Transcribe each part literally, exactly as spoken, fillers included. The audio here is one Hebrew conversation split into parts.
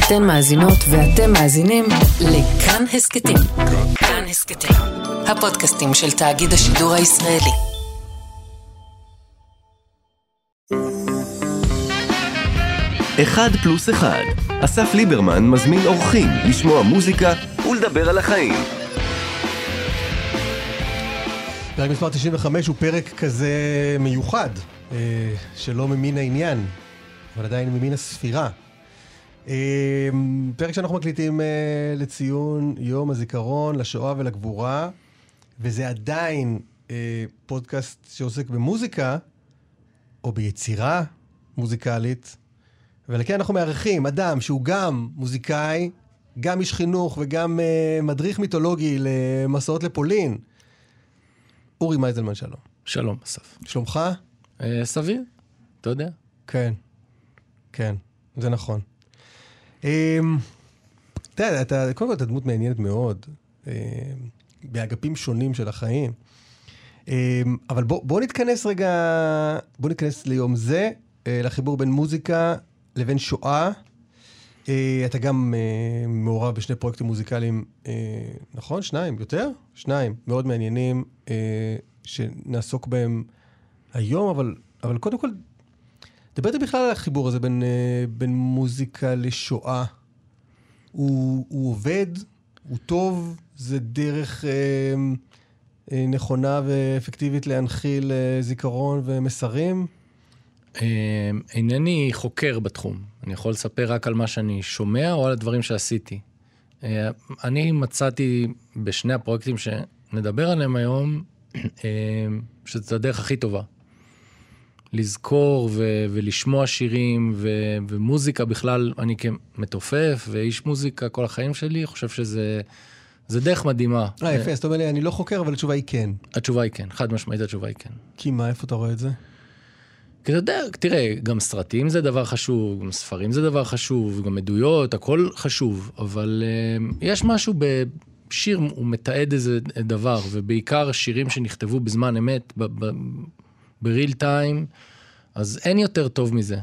אתן מאזינות ואתם מאזינים לכאן הסקטים. כאן הסקטים, הפודקאסטים של תאגיד השידור הישראלי. אחד פלוס אחד. אסף ליברמן מזמין אורחים לשמוע מוזיקה ולדבר על החיים. פרק מספר תשעים וחמש הוא פרק כזה מיוחד, שלא ממין העניין, אבל עדיין ממין הספירה. פרק שאנחנו מקליטים לציון יום הזיכרון לשואה ולגבורה, וזה עדיין פודקאסט שעוסק במוזיקה, או ביצירה מוזיקלית, ולכן אנחנו מארחים אדם שהוא גם מוזיקאי, גם איש חינוך וגם מדריך מיתולוגי למסעות לפולין. אורי מייזלמן, שלום. שלום, אסף. שלומך? אה, סביר, אתה יודע. כן, כן, זה נכון. אה, אתה יודע, אתה, קודם כל אתה דמות מעניינת מאוד, אה, באגפים שונים של החיים. אה, אבל בוא, בוא נתכנס רגע, בוא נתכנס ליום זה, אה, לחיבור בין מוזיקה לבין שואה. אה, אתה גם אה, מעורב בשני פרויקטים מוזיקליים, אה, נכון? שניים, יותר? שניים, מאוד מעניינים, אה, שנעסוק בהם היום, אבל, אבל קודם כל, דברתי בכלל על החיבור הזה בין, אה, בין מוזיקה לשואה. הוא, הוא עובד, הוא טוב, זה דרך אה, אה, נכונה ואפקטיבית להנחיל אה, זיכרון ומסרים. אינני חוקר בתחום. אני יכול לספר רק על מה שאני שומע או על הדברים שעשיתי. אני מצאתי בשני הפרויקטים שנדבר עליהם היום, שזאת הדרך הכי טובה. לזכור ו- ולשמוע שירים ו- ומוזיקה בכלל, אני כמתופף ואיש מוזיקה כל החיים שלי, חושב שזה זה דרך מדהימה. אה, יפה, אז אתה אומר לי, אני לא חוקר, אבל התשובה היא כן. התשובה היא כן, חד משמעית התשובה היא כן. כי מה, איפה אתה רואה את זה? כי אתה יודע, תראה, גם סרטים זה דבר חשוב, גם ספרים זה דבר חשוב, גם עדויות, הכל חשוב, אבל uh, יש משהו בשיר, הוא מתעד איזה דבר, ובעיקר שירים שנכתבו בזמן אמת, בריל טיים, אז אין יותר טוב מזה.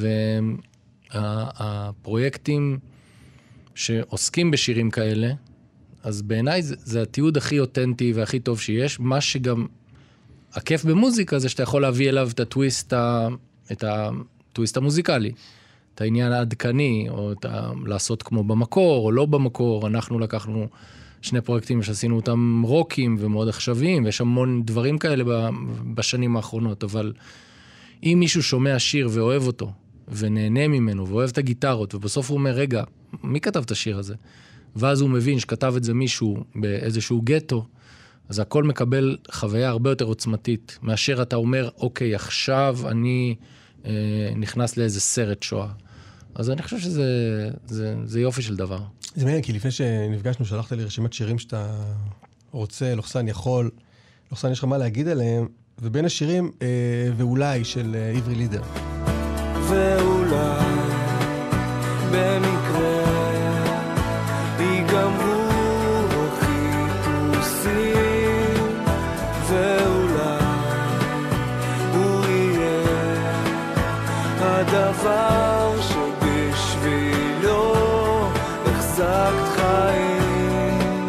והפרויקטים שעוסקים בשירים כאלה, אז בעיניי זה, זה התיעוד הכי אותנטי והכי טוב שיש, מה שגם הכיף במוזיקה זה שאתה יכול להביא אליו את הטוויסט, את הטוויסט המוזיקלי, את העניין העדכני, או את ה... לעשות כמו במקור או לא במקור. אנחנו לקחנו שני פרויקטים שעשינו אותם רוקים ומאוד עכשוויים, ויש המון דברים כאלה בשנים האחרונות, אבל אם מישהו שומע שיר ואוהב אותו, ונהנה ממנו, ואוהב את הגיטרות, ובסוף הוא אומר, רגע, מי כתב את השיר הזה? ואז הוא מבין שכתב את זה מישהו באיזשהו גטו, אז הכל מקבל חוויה הרבה יותר עוצמתית, מאשר אתה אומר, אוקיי, עכשיו אני אה, נכנס לאיזה סרט שואה. אז אני חושב שזה זה, זה יופי של דבר. זה מעניין, כי לפני שנפגשנו, שלחת לי רשימת שירים שאתה רוצה, לוחסן יכול, לוחסן יש לך מה להגיד עליהם, ובין השירים, אה, ואולי, של אה, עברי לידר. ואולי, במקרה, ייגמרו הדבר שבשבילו החזקת חיים.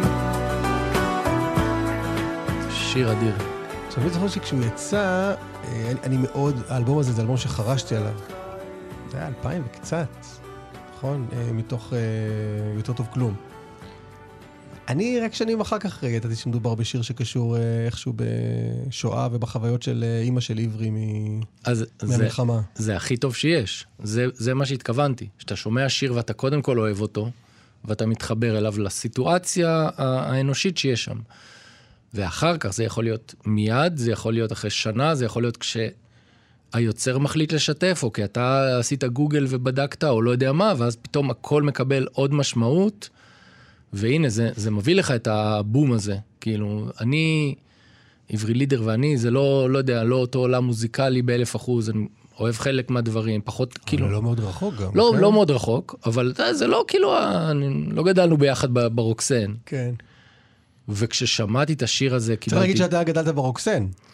שיר אדיר. עכשיו אני זוכר שכשהוא יצא, אני, אני מאוד, האלבום הזה זה אלבום שחרשתי עליו. זה היה אלפיים וקצת, נכון? מתוך יותר טוב כלום. אני רק שנים אחר כך רגע, ידעתי שמדובר בשיר שקשור איכשהו בשואה ובחוויות של אמא של עברי מהמלחמה. זה, זה הכי טוב שיש. זה, זה מה שהתכוונתי. שאתה שומע שיר ואתה קודם כל אוהב אותו, ואתה מתחבר אליו לסיטואציה האנושית שיש שם. ואחר כך זה יכול להיות מיד, זה יכול להיות אחרי שנה, זה יכול להיות כשהיוצר מחליט לשתף, או כי אתה עשית גוגל ובדקת, או לא יודע מה, ואז פתאום הכל מקבל עוד משמעות, והנה, זה, זה מביא לך את הבום הזה. כאילו, אני, עברי לידר ואני, זה לא, לא יודע, לא אותו עולם מוזיקלי באלף אחוז, אני אוהב חלק מהדברים, פחות, אבל כאילו... אבל לא מאוד רחוק גם. לא, כן? לא מאוד רחוק, אבל זה לא כאילו, אני, לא גדלנו ביחד ברוקסן. כן. וכששמעתי את השיר הזה, צריך להגיד שאתה גדלת ברוקסן.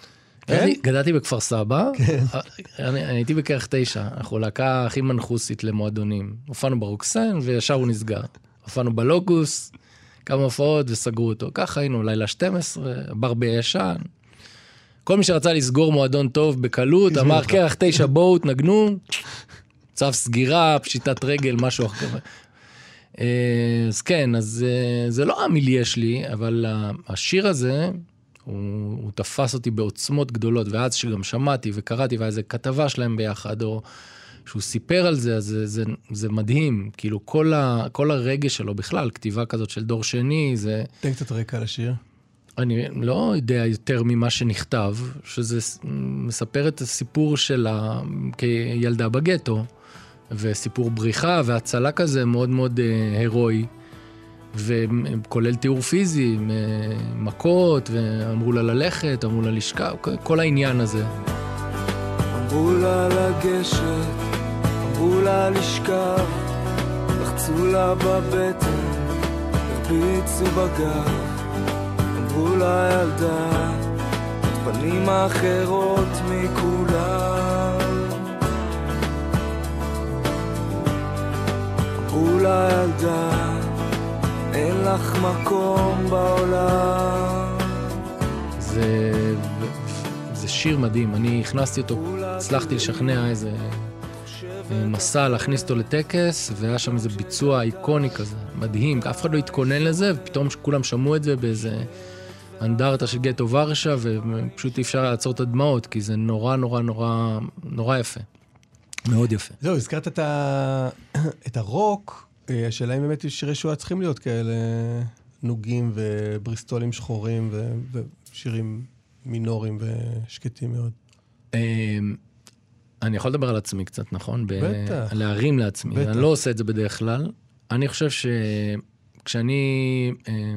גדלתי, גדלתי בכפר סבא, אני, אני הייתי בכרך תשע, אנחנו להקה הכי מנחוסית למועדונים. הופענו ברוקסן וישר הוא נסגר. הופענו בלוקוס, כמה הופעות וסגרו אותו. ככה היינו, לילה שתים עשרה, בר בישן. כל מי שרצה לסגור מועדון טוב בקלות, אמר כרך תשע בואו, תנגנו, צו סגירה, פשיטת רגל, משהו אחר. אז כן, אז זה לא המיליה שלי, אבל השיר הזה, הוא, הוא תפס אותי בעוצמות גדולות, ואז שגם שמעתי וקראתי, ואיזה כתבה שלהם ביחד, או שהוא סיפר על זה, אז זה, זה, זה מדהים, כאילו כל, ה, כל הרגש שלו בכלל, כתיבה כזאת של דור שני, זה... תן קצת רקע לשיר. אני לא יודע יותר ממה שנכתב, שזה מספר את הסיפור שלה כילדה בגטו, וסיפור בריחה והצלה כזה מאוד מאוד הירואי, וכולל תיאור פיזי, מכות, ואמרו לה ללכת, אמרו לה לשכב, כל העניין הזה. אמרו לה לגשת, אמרו לה לשכב, לחצו לה בבטן, הרביצו בגב, אמרו לה ילדה, פנים אחרות מכולם. אמרו לה ילדה, אין לך מקום בעולם. זה, זה שיר מדהים, אני הכנסתי אותו, הצלחתי לשכנע איזה מסע להכניס אותו לטקס, והיה שם איזה ביצוע איקוני כזה, מדהים, אף אחד לא התכונן לזה, ופתאום כולם שמעו את זה באיזה אנדרטה של גטו ורשה, ופשוט אי אפשר לעצור את הדמעות, כי זה נורא נורא נורא נורא יפה, מאוד יפה. זהו, הזכרת את, ה... את הרוק, השאלה אם באמת שירי שואה צריכים להיות כאלה נוגים ובריסטולים שחורים ו... ושירים מינוריים ושקטים מאוד. אני יכול לדבר על עצמי קצת, נכון? בטח. להרים לעצמי. בטח. אני לא עושה את זה בדרך כלל. אני חושב שכשאני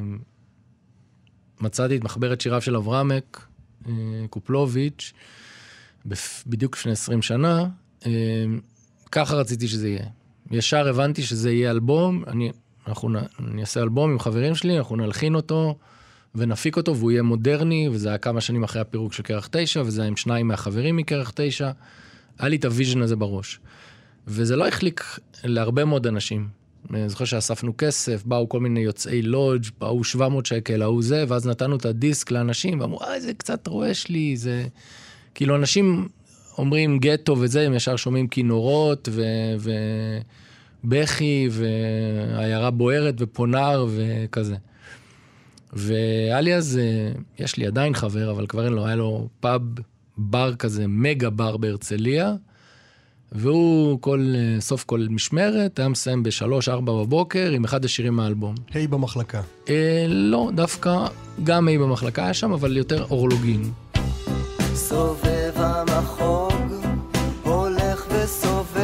מצאתי את מחברת שיריו של אברמק, קופלוביץ', בדיוק לפני עשרים שנה, ככה רציתי שזה יהיה. ישר הבנתי שזה יהיה אלבום, אני, אנחנו אני אעשה אלבום עם חברים שלי, אנחנו נלחין אותו ונפיק אותו, והוא יהיה מודרני, וזה היה כמה שנים אחרי הפירוק של כרך תשע, וזה היה עם שניים מהחברים מכרך תשע, היה לי את הוויז'ן הזה בראש. וזה לא החליק להרבה מאוד אנשים. אני זוכר שאספנו כסף, באו כל מיני יוצאי לודג', באו שבע מאות שקל, באו זה, ואז נתנו את הדיסק לאנשים, ואמרו, אה, זה קצת רועש לי, זה... כאילו אנשים אומרים גטו וזה, הם ישר שומעים כינורות, ו... ובכי, והעיירה בוערת, ופונר, וכזה. והיה לי אז, יש לי עדיין חבר, אבל כבר אין לו, היה לו פאב בר כזה, מגה בר בהרצליה, והוא כל, סוף כל משמרת, היה מסיים בשלוש, ארבע בבוקר, עם אחד השירים מהאלבום. היי במחלקה. אה, לא, דווקא גם היי במחלקה היה שם, אבל יותר אורלוגין. סובב המחוג, הולך וסובב,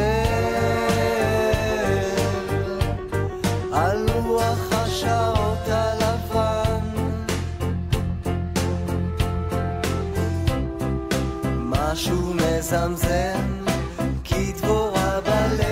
על לוח השעות הלבן, משהו מזמזם, כי דבורה בלב,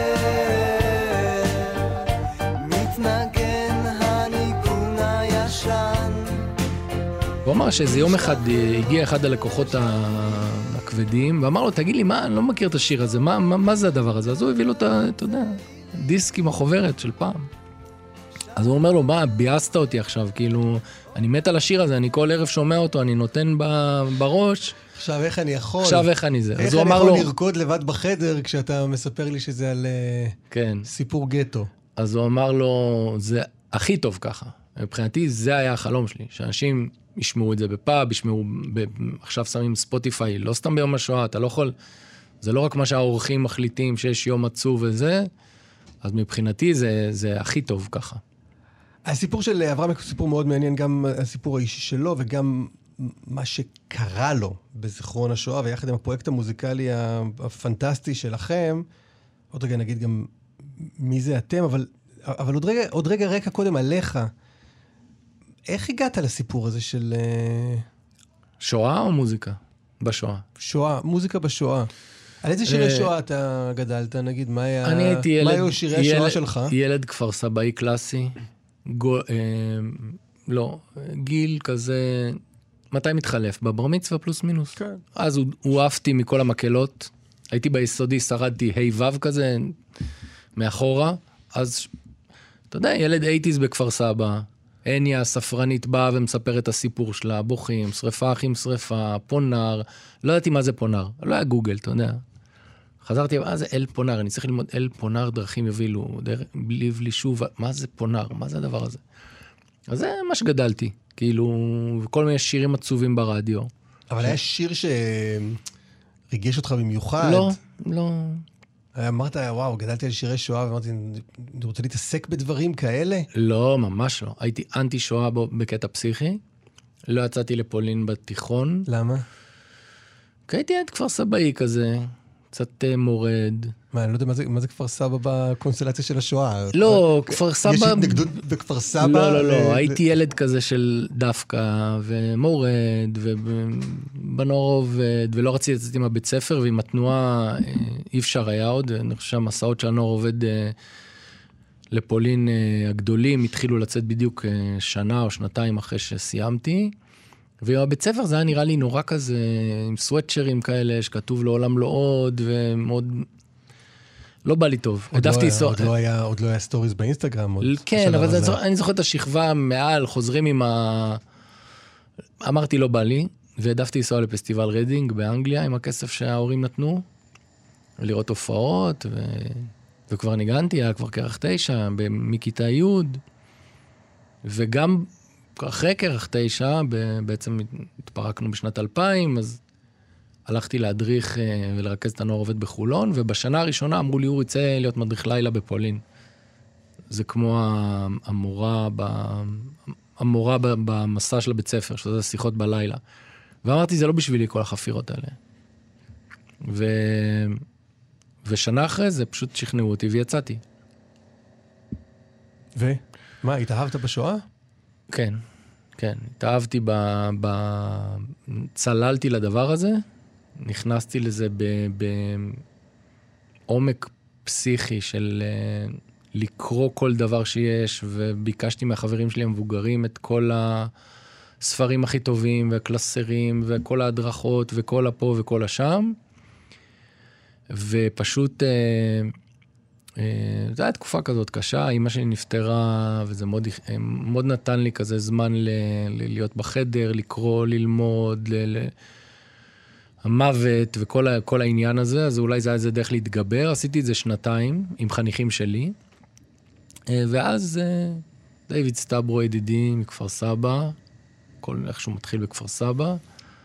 מתנגן הניגון הישן. הוא אמר שאיזה יום אחד הגיע אחד הלקוחות הכבדים, ואמר לו, תגיד לי, מה, אני לא מכיר את השיר הזה, מה, מה, מה זה הדבר הזה? אז הוא הביא לו את, אתה יודע, דיסק עם החוברת של פעם. אז הוא אומר לו, מה, ביאסת אותי עכשיו, כאילו, אני מת על השיר הזה, אני כל ערב שומע אותו, אני נותן בראש. עכשיו איך אני יכול? עכשיו איך אני זה? איך אז הוא אני אמר יכול לו, לרקוד לבד בחדר כשאתה מספר לי שזה על כן. סיפור גטו? אז הוא אמר לו, זה הכי טוב ככה. מבחינתי זה היה החלום שלי, שאנשים ישמעו את זה בפאב, ישמעו, ב... עכשיו שמים ספוטיפיי, לא סתם ביום השואה, אתה לא יכול, זה לא רק מה שהאורחים מחליטים שיש יום עצוב וזה, אז מבחינתי זה, זה הכי טוב ככה. הסיפור של אברהם הוא סיפור מאוד מעניין, גם הסיפור האישי שלו וגם מה שקרה לו בזיכרון השואה, ויחד עם הפרויקט המוזיקלי הפנטסטי שלכם, עוד רגע נגיד גם מי זה אתם, אבל, אבל עוד רגע, עוד רגע רקע קודם עליך, איך הגעת לסיפור הזה של... שואה או מוזיקה? בשואה. שואה, מוזיקה בשואה. על איזה שירי שואה אתה גדלת, נגיד? מה היה... אני הייתי ילד... מה היו שירי השואה שלך? ילד כפר סבאי קלאסי. גו, אה, לא, גיל כזה... מתי מתחלף? בבר מצווה פלוס מינוס. כן. אז הוא, הוא עפתי מכל המקלות, הייתי ביסודי, שרדתי היי וו כזה, מאחורה, אז, אתה יודע, ילד אייטיז בכפר סבא, הניה, הספרנית באה ומספר את הסיפור שלה, בוכים, שריפה אחים שריפה, פונר, לא ידעתי מה זה פונר, לא היה גוגל, אתה יודע. חזרתי, מה זה אל פונר? אני צריך ללמוד אל פונר, דרכים יובילו, בלי בלי שוב, מה זה פונר? מה זה הדבר הזה? אז זה מה שגדלתי, כאילו, וכל מיני שירים עצובים ברדיו. אבל היה שיר שריגש אותך במיוחד? לא, לא. אמרת, וואו, גדלתי על שירי שואה, ואמרתי, אני רוצה להתעסק בדברים כאלה? לא, ממש לא. הייתי אנטי שואה בקטע פסיכי. לא יצאתי לפולין בתיכון. למה? כי הייתי עד כפר סבאי כזה, קצת מורד. מה, אני לא יודע מה זה, מה זה כפר סבא בקונסטלציה של השואה. לא, כפר סבא... יש התנגדות בכפר סבא? לא, לא, לא. ו... הייתי ילד כזה של דווקא, ומורד, ובנור עובד, ולא רציתי לצאת עם הבית ספר, ועם התנועה אי אפשר היה עוד. אני חושב שהמסעות של הנור עובד לפולין הגדולים, התחילו לצאת בדיוק שנה או שנתיים אחרי שסיימתי. והבית ספר זה היה נראה לי נורא כזה, עם סוואטשרים כאלה, שכתוב לעולם לא עוד, ומאוד... לא בא לי טוב. עוד, לא היה, עוד, לא היה, עוד לא היה סטוריז באינסטגרם. כן, אבל זה... אני זוכר את השכבה מעל, חוזרים עם ה... אמרתי לא בא לי, והעדפתי לנסוע לפסטיבל רדינג באנגליה, עם הכסף שההורים נתנו, לראות הופעות, ו... וכבר ניגנתי, היה כבר כרך תשע, מכיתה י', וגם... אחרי כרך תשע, בעצם התפרקנו בשנת אלפיים, אז הלכתי להדריך ולרכז את הנוער עובד בחולון, ובשנה הראשונה אמרו לי, הוא יצא להיות מדריך לילה בפולין. זה כמו המורה, המורה במסע של הבית ספר, שזה שיחות בלילה. ואמרתי, זה לא בשבילי כל החפירות האלה. ו... ושנה אחרי זה פשוט שכנעו אותי ויצאתי. ו? מה, התאהבת בשואה? כן, כן. התאהבתי ב... ב... צללתי לדבר הזה, נכנסתי לזה ב... בעומק פסיכי של לקרוא כל דבר שיש, וביקשתי מהחברים שלי המבוגרים את כל הספרים הכי טובים, והקלסרים, וכל ההדרכות, וכל הפה וכל השם. ופשוט... זו הייתה תקופה כזאת קשה, אמא שלי נפטרה, וזה מאוד, מאוד נתן לי כזה זמן ל, ל, להיות בחדר, לקרוא, ללמוד, ל, ל, המוות וכל ה, כל העניין הזה, אז אולי זה היה איזה דרך להתגבר, עשיתי את זה שנתיים עם חניכים שלי, ואז דיוויד סטאברו ידידי מכפר סבא, כל איכשהו מתחיל בכפר סבא,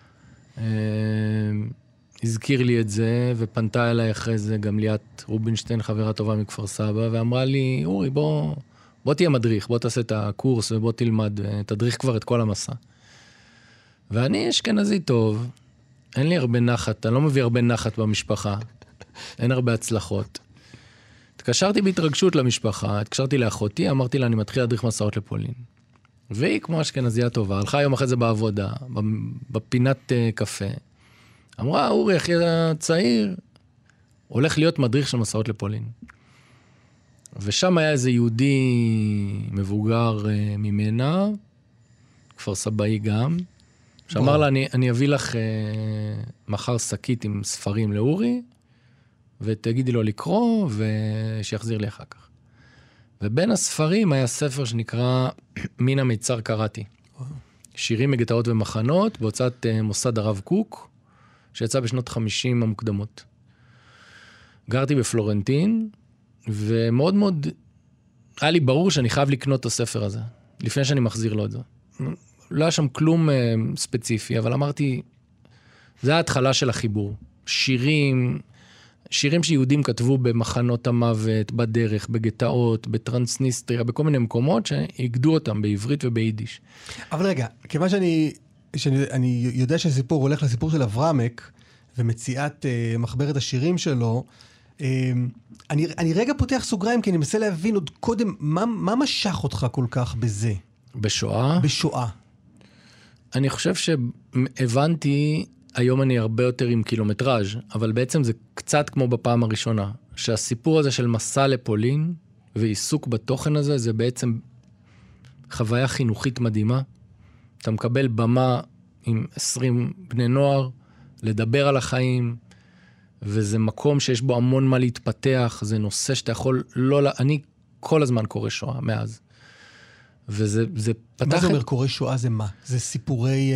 הזכיר לי את זה, ופנתה אליי אחרי זה גם ליאת רובינשטיין, חברה טובה מכפר סבא, ואמרה לי, אורי, בוא, בוא תהיה מדריך, בוא תעשה את הקורס, ובוא תלמד, תדריך כבר את כל המסע. ואני אשכנזי טוב, אין לי הרבה נחת, אני לא מביא הרבה נחת במשפחה, אין הרבה הצלחות. התקשרתי בהתרגשות למשפחה, התקשרתי לאחותי, אמרתי לה, אני מתחיל להדריך מסעות לפולין. והיא, כמו אשכנזייה טובה, הלכה יום אחרי זה בעבודה, בפינת קפה, אמרה, אורי, אחי הצעיר, הולך להיות מדריך של מסעות לפולין. ושם היה איזה יהודי מבוגר ממנה, כפר סבאי גם, שאמר לה, אני, אני אביא לך אה, מחר שקית עם ספרים לאורי, ותגידי לו לקרוא, ושיחזיר לי אחר כך. ובין הספרים היה ספר שנקרא מן המיצר קראתי. שירים מגטאות ומחנות, בהוצאת אה, מוסד הרב קוק, שיצא בשנות חמישים המוקדמות. גרתי בפלורנטין, ומאוד מאוד, היה לי ברור שאני חייב לקנות את הספר הזה, לפני שאני מחזיר לו את זה. לא היה שם כלום אה, ספציפי, אבל אמרתי, זה ההתחלה של החיבור. שירים, שירים שיהודים כתבו במחנות המוות, בדרך, בגטאות, בטרנסניסטריה, בכל מיני מקומות שהגדו אותם בעברית וביידיש. אבל רגע, כיוון שאני, שאני אני יודע שהסיפור הולך לסיפור של אברמק, ומציאת אה, מחברת השירים שלו, אה, אני, אני רגע פותח סוגריים, כי אני מנסה להבין עוד קודם, מה, מה משך אותך כל כך בזה? בשואה? בשואה. אני חושב שהבנתי, היום אני הרבה יותר עם קילומטראז', אבל בעצם זה קצת כמו בפעם הראשונה, שהסיפור הזה של מסע לפולין, ועיסוק בתוכן הזה, זה בעצם חוויה חינוכית מדהימה. אתה מקבל במה עם עשרים בני נוער, לדבר על החיים, וזה מקום שיש בו המון מה להתפתח, זה נושא שאתה יכול לא... אני כל הזמן קורא שואה מאז. וזה זה פתח... מה זה אומר קורא שואה זה מה? זה סיפורי...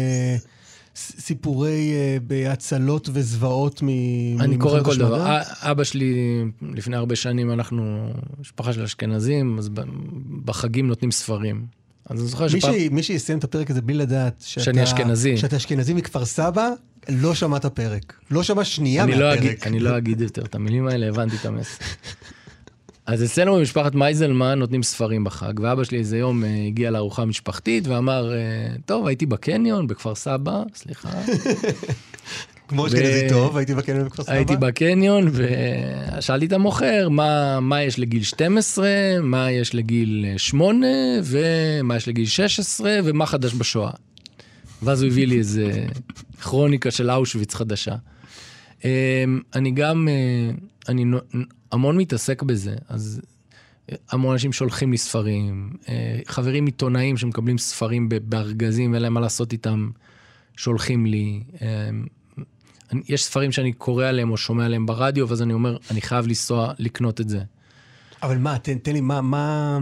סיפורי בהצלות וזוועות מ... אני קורא כל דבר. אבא שלי, לפני הרבה שנים, אנחנו משפחה של אשכנזים, אז בחגים נותנים ספרים. אז אני זוכר שפעם... מי שיסיים את הפרק הזה בלי לדעת שאני אשכנזי. שאתה אשכנזי מכפר סבא, לא שמע את הפרק. לא שמע שנייה מהפרק. אני לא אגיד יותר את המילים האלה, הבנתי את המסר. אז אצלנו במשפחת מייזלמן נותנים ספרים בחג, ואבא שלי איזה יום הגיע לארוחה משפחתית ואמר, טוב, הייתי בקניון, בכפר סבא, סליחה. כמו אשכנזי טוב, הייתי בקניון בכפר סבא? הייתי בקניון, ושאלתי את המוכר, מה, מה יש לגיל שתים עשרה, מה יש לגיל שמונה, ומה יש לגיל שש עשרה, ומה חדש בשואה. ואז הוא הביא לי איזה כרוניקה של אושוויץ חדשה. אני גם, אני המון מתעסק בזה, אז המון אנשים שולחים לי ספרים, חברים עיתונאים שמקבלים ספרים בארגזים, ואין להם מה לעשות איתם, שולחים לי. יש ספרים שאני קורא עליהם או שומע עליהם ברדיו, ואז אני אומר, אני חייב לנסוע לקנות את זה. אבל מה, תן, תן לי, מה, מה...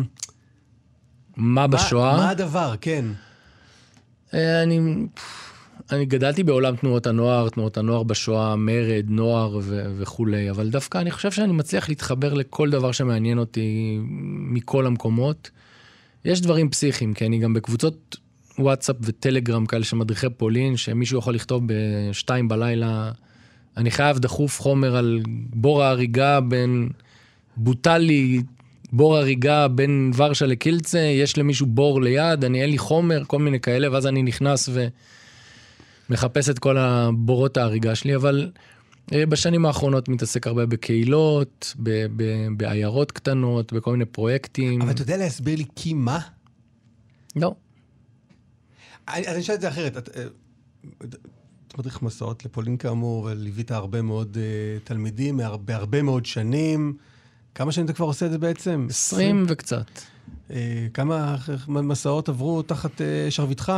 מה בשואה? מה הדבר, כן. אני... אני גדלתי בעולם תנועות הנוער, תנועות הנוער בשואה, מרד, נוער ו- וכולי, אבל דווקא אני חושב שאני מצליח להתחבר לכל דבר שמעניין אותי מכל המקומות. יש דברים פסיכיים, כי אני גם בקבוצות וואטסאפ וטלגרם כאלה שמדריכי פולין, שמישהו יכול לכתוב בשתיים בלילה, אני חייב דחוף חומר על בור ההריגה בין בוטלי, בור הריגה בין ורשה לקילצה, יש למישהו בור ליד, אני אין לי חומר, כל מיני כאלה, ואז אני נכנס ו... מחפש את כל הבורות ההריגה שלי, אבל בשנים האחרונות מתעסק הרבה בקהילות, ב- ב- בעיירות קטנות, בכל מיני פרויקטים. אבל אתה יודע להסביר לי כי מה? לא. אני, אני אשאל את זה אחרת. אתה את מדריך מסעות לפולין כאמור, וליווית הרבה מאוד uh, תלמידים, בהרבה, הרבה מאוד שנים. כמה שנים אתה כבר עושה את זה בעצם? עשרים וקצת. Uh, כמה מסעות עברו תחת uh, שרביטך?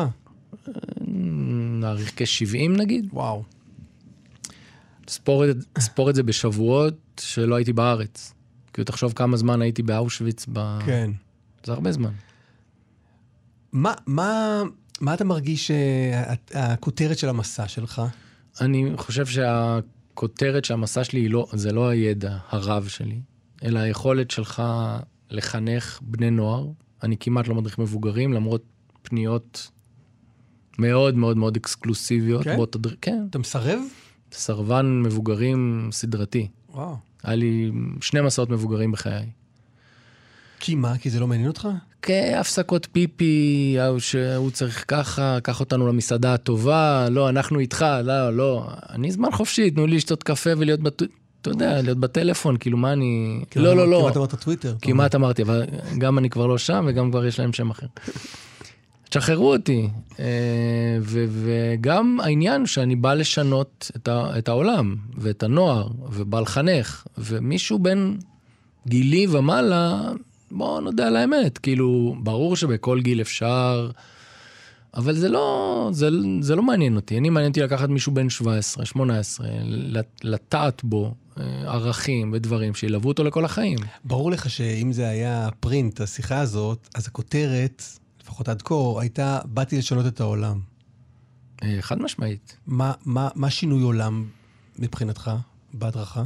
נעריך כ-שבעים נגיד. וואו. ספור את, ספור את זה בשבועות שלא הייתי בארץ. כי תחשוב כמה זמן הייתי באושוויץ. ב... כן. זה הרבה זמן. מה, מה, מה אתה מרגיש הכותרת של המסע שלך? אני חושב שהכותרת של המסע שלי לא, זה לא הידע הרב שלי, אלא היכולת שלך לחנך בני נוער. אני כמעט לא מדריך מבוגרים, למרות פניות מאוד מאוד מאוד אקסקלוסיביות. כן? תדר... כן. אתה מסרב? סרבן מבוגרים סדרתי. וואו. היה לי שני מסעות מבוגרים בחיי. כי מה? כי זה לא מעניין אותך? כהפסקות פיפי, שהוא צריך ככה, קח אותנו למסעדה הטובה, לא, אנחנו איתך, לא, לא. אני זמן חופשי, תנו לי לשתות קפה ולהיות, בת... אתה יודע, להיות בטלפון, כאילו מה אני... לא, לא, לא. כמעט אמרת טוויטר. כמעט אמרתי, אבל גם אני כבר לא שם, וגם כבר יש להם שם אחר. תשחררו אותי. ו- וגם העניין שאני בא לשנות את, ה- את העולם, ואת הנוער, ובא לחנך, ומישהו בין גילי ומעלה, בוא נודע על האמת, כאילו, ברור שבכל גיל אפשר, אבל זה לא, זה, זה לא מעניין אותי. אני מעניין אותי לקחת מישהו בין שבע עשרה, שמונה עשרה, לטעת בו ערכים ודברים שילוו אותו לכל החיים. ברור לך שאם זה היה פרינט, השיחה הזאת, אז הכותרת, לפחות עד כה, הייתה, באתי לשנות את העולם. חד משמעית. מה, מה, מה שינוי עולם מבחינתך בהדרכה?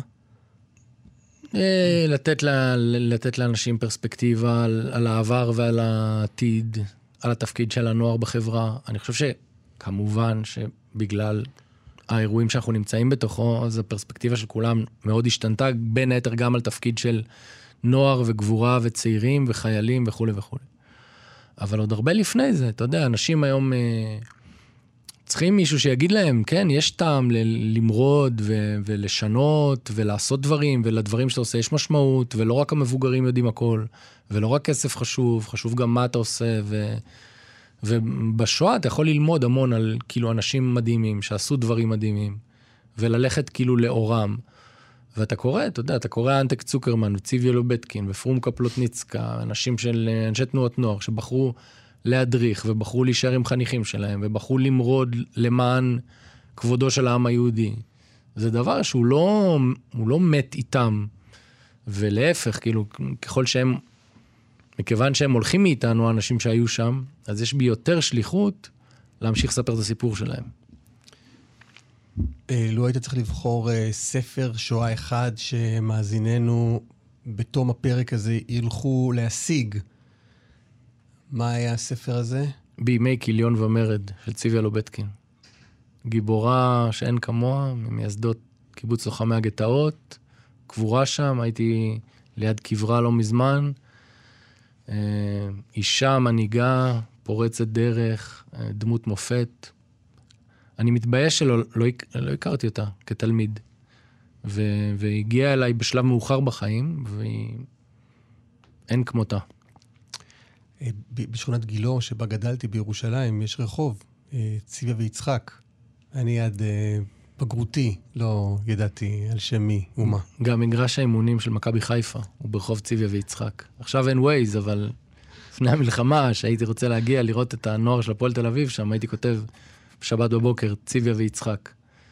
לתת, לה, לתת לאנשים פרספקטיבה על, על העבר ועל העתיד, על התפקיד של הנוער בחברה. אני חושב שכמובן שבגלל האירועים שאנחנו נמצאים בתוכו, אז הפרספקטיבה של כולם מאוד השתנתה, בין היתר גם על תפקיד של נוער וגבורה וצעירים וחיילים וכו' וכו'. אבל עוד הרבה לפני זה, אתה יודע, אנשים היום אה, צריכים מישהו שיגיד להם, כן, יש טעם ל- למרוד ו- ולשנות ולעשות דברים, ולדברים שאתה עושה יש משמעות, ולא רק המבוגרים יודעים הכל, ולא רק כסף חשוב, חשוב גם מה אתה עושה, ו- ובשואה אתה יכול ללמוד המון על כאילו אנשים מדהימים, שעשו דברים מדהימים, וללכת כאילו לאורם. ואתה קורא, אתה יודע, אתה קורא אנטק צוקרמן, וציוויה לובטקין, ופרום קפלוטניצקה, אנשים של אנשי תנועות נוער, שבחרו להדריך, ובחרו להישאר עם חניכים שלהם, ובחרו למרוד למען כבודו של העם היהודי. זה דבר שהוא לא, הוא לא מת איתם, ולהפך, כאילו, ככל שהם, מכיוון שהם הולכים מאיתנו, האנשים שהיו שם, אז יש בי יותר שליחות להמשיך לספר את הסיפור שלהם. לו היית צריך לבחור ספר שואה אחד שמאזיננו בתום הפרק הזה ילכו להשיג, מה היה הספר הזה? בימי כיליון ומרד של ציוויה לובטקין. גיבורה שאין כמוה, ממייסדות קיבוץ לוחמי הגטאות, קבורה שם, הייתי ליד קברה לא מזמן, אישה מנהיגה, פורצת דרך, דמות מופת. אני מתבייש שלא לא, לא הכרתי אותה כתלמיד, ו, והגיעה אליי בשלב מאוחר בחיים, ואין כמותה. בשכונת גילו, שבה גדלתי בירושלים, יש רחוב, ציוויה ויצחק. אני עד בגרותי לא ידעתי על שם מי ומה. גם מגרש האימונים של מכבי חיפה, הוא ברחוב ציוויה ויצחק. עכשיו אין ווייז, אבל לפני המלחמה, שהייתי רוצה להגיע לראות את הנוער של הפועל תל אביב, שם הייתי כותב בשבת בבוקר, ציוויה ויצחק.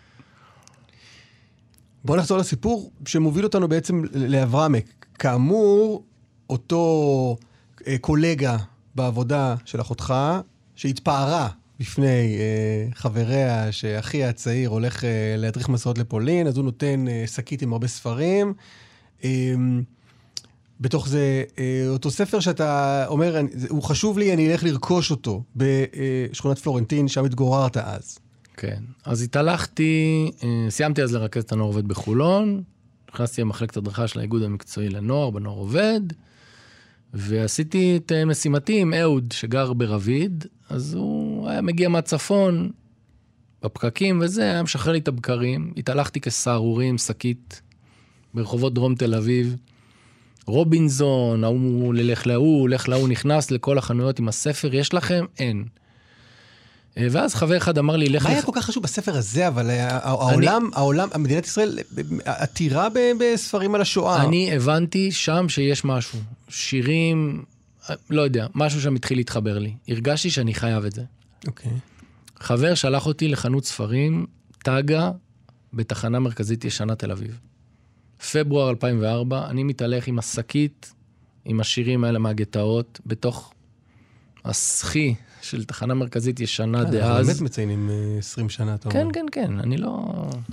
בואו נחזור לסיפור שמוביל אותנו בעצם לאברהמק. כאמור, אותו קולגה בעבודה של אחותך, שהתפארה בפני אה, חבריה שאחי הצעיר הולך אה, להדריך מסעות לפולין, אז הוא נותן אה, שקית עם הרבה ספרים. אה, בתוך זה, אה, אותו ספר שאתה אומר, אני, הוא חשוב לי, אני אלך לרכוש אותו בשכונת פלורנטין, שם התגוררת אז. כן, אז התהלכתי, אה, סיימתי אז לרכז את הנוער עובד בחולון, נכנסתי למחלקת הדרכה של האיגוד המקצועי לנוער, בנוער עובד, ועשיתי את משימתי עם אהוד, שגר ברביד, אז הוא היה מגיע מהצפון, בפקקים וזה, היה משחרר לי את הבקרים, התהלכתי כסערורי עם שקית, ברחובות דרום תל אביב, רובינזון, ההוא ללך להוא, לך להוא, נכנס לכל החנויות עם הספר, יש לכם? אין. ואז חבר אחד אמר לי, לך... מה היה כל כך חשוב בספר הזה, אבל העולם, העולם, מדינת ישראל, עתירה בספרים על השואה. אני הבנתי שם שיש משהו, שירים, לא יודע, משהו שם התחיל להתחבר לי. הרגשתי שאני חייב את זה. אוקיי. חבר שלח אותי לחנות ספרים, טאגה, בתחנה מרכזית ישנה תל אביב. פברואר אלפיים וארבע, אני מתהלך עם השקית, עם השירים האלה מהגטאות, בתוך הסחי של תחנה מרכזית ישנה דאז. אנחנו באמת מציינים עשרים שנה, אתה אומר. כן, כן, כן, אני לא...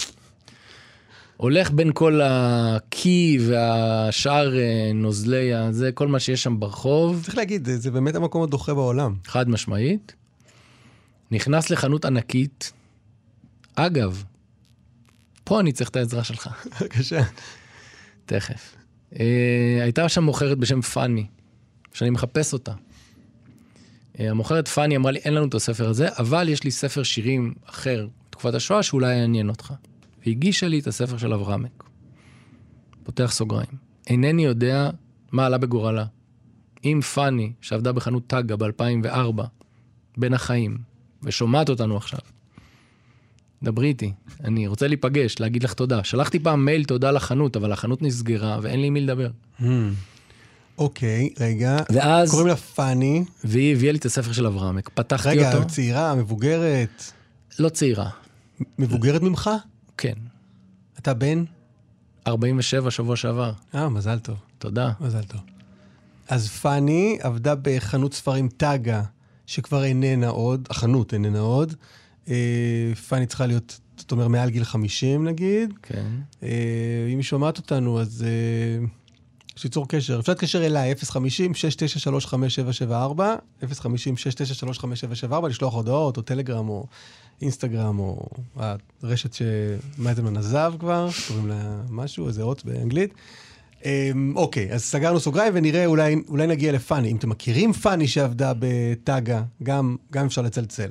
הולך בין כל הקי והשאר נוזלי הזה, כל מה שיש שם ברחוב. צריך להגיד, זה באמת המקום הדוחה בעולם. חד משמעית. נכנס לחנות ענקית. אגב, פה אני צריך את העזרה שלך. בבקשה. תכף. הייתה שם מוכרת בשם פאני, שאני מחפש אותה. המוכרת פאני אמרה לי, אין לנו את הספר הזה, אבל יש לי ספר שירים אחר, בתקופת השואה, שאולי יעניין אותך. והגישה לי את הספר של אברהמק. פותח סוגריים. אינני יודע מה עלה בגורלה. אם פאני, שעבדה בחנות טאגה ב-אלפיים וארבע, בין החיים, ושומעת אותנו עכשיו, דברי איתי, אני רוצה להיפגש, להגיד לך תודה. שלחתי פעם מייל תודה לחנות, אבל החנות נסגרה, ואין לי מי לדבר. אוקיי, רגע. ואז... קוראים לה פאני. והיא הביאה לי את הספר של אברהמק. פתחתי אותו. רגע, צעירה, מבוגרת. לא צעירה. מבוגרת ממך? כן. אתה בן? ארבעים ושבע שבוע שעבר. אה, מזל טוב. תודה. מזל טוב. אז פאני עבדה בחנות ספרים טאגה, שכבר איננה עוד, החנות איננה עוד. פאני צריכה להיות, זאת אומרת, מעל גיל חמישים נגיד. כן. אם היא שומעת אותנו, אז שיצור קשר. אפשר להתקשר אליי, אפס חמישים שש תשע שלוש חמש שבע שבע ארבע, אפס חמישים שש תשע שלוש חמש שבע שבע ארבע, לשלוח הודעות, או טלגרם, או אינסטגרם, או הרשת שמה זה מנזב כבר, קוראים לה משהו, איזה אות באנגלית. אוקיי, אז סגרנו סוגריים, ונראה, אולי, אולי נגיע לפאני. אם אתם מכירים פאני שעבדה בטאגה, גם, גם אפשר לצלצל.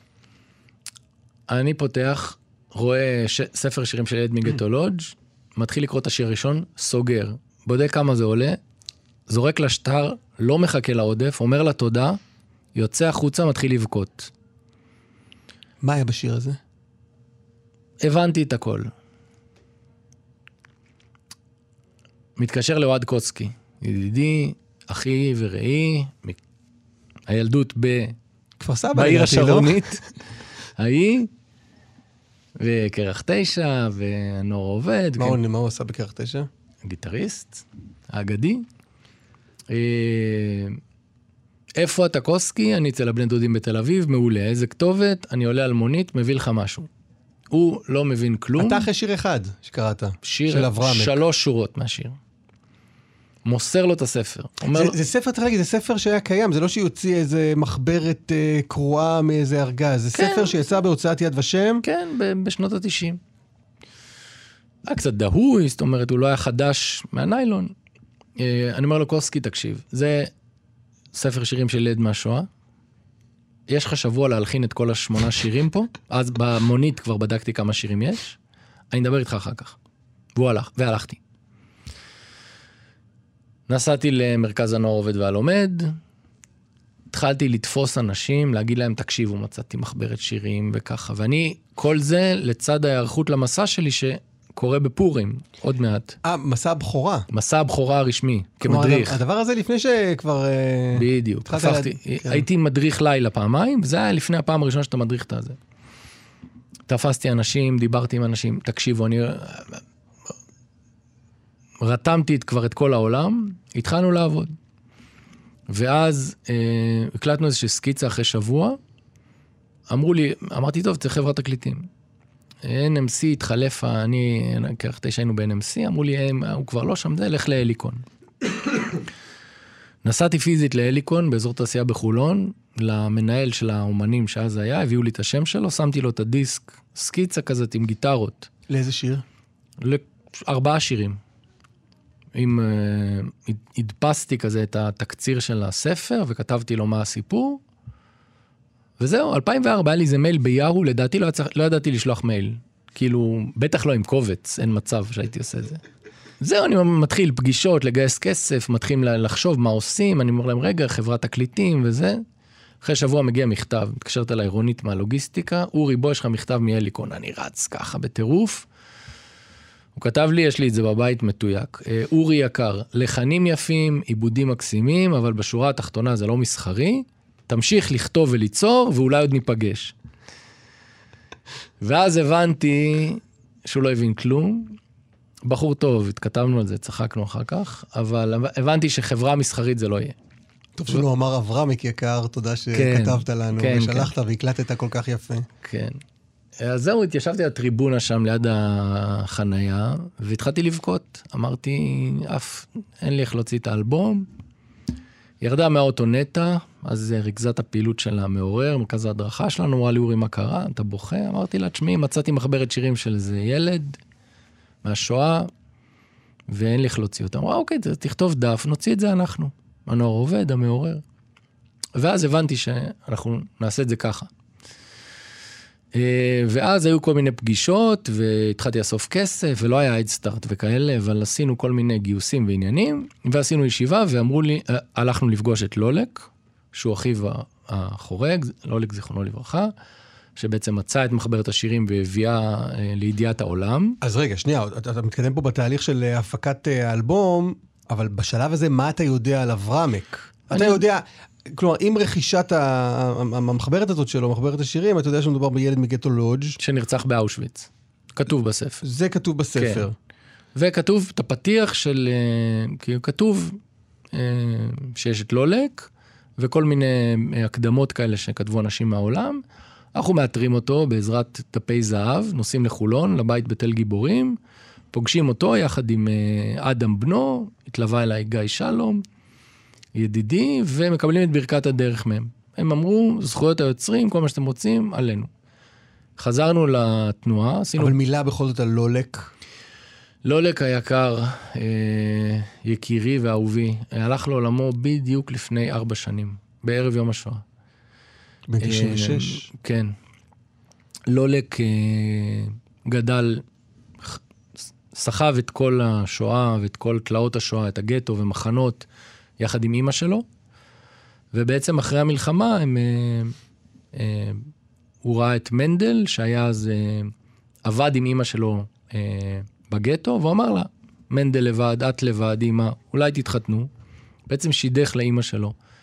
אני פותח, רואה ש... ספר שירים של ילד מגטולוג', מתחיל לקרוא את השיר הראשון, סוגר, בודק כמה זה עולה, זורק לשטר, לא מחכה לעודף, אומר לה תודה, יוצא החוצה, מתחיל לבכות. מה היה בשיר הזה? הבנתי את הכל. מתקשר לאוהד קוצקי, ידידי, אחי ורעי, הילדות ב... כפר סבא, בעיר לדעתי, לא? השרונית, ההיא, וקרח תשע, והנוער עובד. מה כן. הוא- מה הוא עשה בקרח תשע? גיטריסט, האגדי. אה, איפה אתה קוסקי? אני אצל הבני דודים בתל אביב, מעולה. איזה כתובת? אני עולה על מונית, מביא לך משהו. הוא לא מבין כלום. אתה אחרי שיר אחד שקראת, שיר, של אברמק. שלוש שורות מהשיר. מוסר לו את הספר. אומר זה, לו, זה ספר, תראה, זה ספר שהיה קיים, זה לא שיוציא איזה מחברת אה, קרועה מאיזה ארגז, זה כן. ספר שיצא בהוצאת יד ושם. כן, ב- בשנות ה-תשעים. היה קצת דהוי, זאת אומרת, הוא לא היה חדש מהניילון. אה, אני אומר לו, קוסקי, תקשיב, זה ספר שירים של ילד מהשואה. יש לך שבוע להלחין את כל השמונה שירים פה, אז במונית כבר בדקתי כמה שירים יש, אני אדבר איתך אחר כך. והוא הלך, והלכתי. נסעתי למרכז הנוער עובד והלומד, התחלתי לתפוס אנשים, להגיד להם, תקשיבו, מצאתי מחברת שירים וככה, ואני, כל זה לצד ההיערכות למסע שלי שקורה בפורים, עוד מעט. אה, מסע הבכורה. מסע הבכורה הרשמי, כלומר, כמדריך. הדבר הזה לפני שכבר... אה, בדיוק. התחלת הפכתי, לה- כן. הייתי מדריך לילה פעמיים, וזה היה לפני הפעם הראשונה שאתה מדריך את הזה. תפסתי אנשים, דיברתי עם אנשים, תקשיבו, אני... רתמתי את- כבר את כל העולם, התחלנו לעבוד. ואז אה, הקלטנו איזושהי סקיצה אחרי שבוע, אמרו לי, אמרתי, טוב, זה חברת תקליטים. אן אם סי התחלף, אני, כרחתי שהיינו ב-אן אם סי, אמרו לי, הוא כבר לא שם, זה, לך להליקון. נסעתי פיזית להליקון, באזור תעשייה בחולון, למנהל של האומנים שאז היה, הביאו לי את השם שלו, שמתי לו את הדיסק, סקיצה כזאת עם גיטרות, לאיזה שיר? לארבעה שירים. עם, uh, הדפסתי כזה את התקציר של הספר, וכתבתי לו מה הסיפור, וזהו, אלפיים וארבע היה לי איזה מייל ביארו, לדעתי לא, יצא, לא ידעתי לשלוח מייל. כאילו, בטח לא עם קובץ, אין מצב שהייתי עושה זה. זהו, אני מתחיל פגישות, לגייס כסף, מתחילים לחשוב מה עושים, אני אומר להם, רגע, חברת תקליטים וזה. אחרי שבוע מגיע מכתב, מתקשרת אליי רונית מהלוגיסטיקה, אורי, בוא, יש לך מכתב מאליקון, אני רץ ככה בטירוף. הוא כתב לי, יש לי את זה בבית מתויק. אורי יקר, לחנים יפים, עיבודים מקסימים, אבל בשורה התחתונה זה לא מסחרי, תמשיך לכתוב וליצור, ואולי עוד ניפגש. ואז הבנתי שהוא לא הבין כלום. בחור טוב, התכתבנו על זה, צחקנו אחר כך, אבל הבנתי שחברה מסחרית זה לא יהיה. טוב שלא אמר אברמק יקר, תודה שכתבת לנו, כן, ושלחת כן. והקלטת כל כך יפה. כן. אז זהו, התיישבתי לטריבונה שם ליד החנייה, והתחלתי לבכות. אמרתי, אף, אין לי איך להוציא את האלבום. ירדה מהאוטו נטה, אז ריכזה את הפעילות של המעורר, מרכז ההדרכה שלנו, אמרה לי, אורי, מה קרה? אתה בוכה? אמרתי לה, תשמעי, מצאתי מחברת שירים של איזה ילד, מהשואה, ואין לי איך להוציא אותה. אמרה, אוקיי, תכתוב דף, נוציא את זה אנחנו. הנוער עובד, המעורר. ואז הבנתי שאנחנו נעשה את זה ככה. ואז היו כל מיני פגישות, והתחלתי לאסוף כסף, ולא היה אדסטארט וכאלה, אבל עשינו כל מיני גיוסים ועניינים, ועשינו ישיבה, ואמרו לי, הלכנו לפגוש את לולק, שהוא אחיו החורג, לולק זיכרונו לברכה, שבעצם מצא את מחברת השירים והביאה לידיעת העולם. אז רגע, שנייה, אתה, אתה מתקדם פה בתהליך של הפקת האלבום, אבל בשלב הזה, מה אתה יודע על אברמק? אתה יודע... כלומר, עם רכישת המחברת הזאת שלו, מחברת השירים, אתה יודע שמדובר בילד מגטו לודג' שנרצח באושוויץ. כתוב בספר. זה כתוב בספר. כן. וכתוב את הפתיח של, כאילו כתוב שיש את לולק, וכל מיני הקדמות כאלה שכתבו אנשים מהעולם. אנחנו מאתרים אותו בעזרת דפי זהב, נוסעים לחולון, לבית בתל גיבורים, פוגשים אותו יחד עם אדם בנו, התלווה אליי גיא שלום, ידידי, ומקבלים את ברכת הדרך מהם. הם אמרו, זכויות היוצרים, כל מה שאתם רוצים, עלינו. חזרנו לתנועה, עשינו... אבל מילה בכל זאת על לולק. לולק היקר, אה, יקירי ואהובי, הלך לעולמו בדיוק לפני ארבע שנים, בערב יום השואה. בן תשעים ושש. אה, כן. לולק אה, גדל, סחב את כל השואה ואת כל תלאות השואה, את הגטו ומחנות, יחד עם אמא שלו, ובעצם אחרי המלחמה, הם, אה, אה, הוא ראה את מנדל, שהיה אז, אה, עבד עם אמא שלו אה, בגטו, והוא אמר לה, מנדל לבד, את לבד, אמא, אולי תתחתנו. בעצם שידך לאמא שלו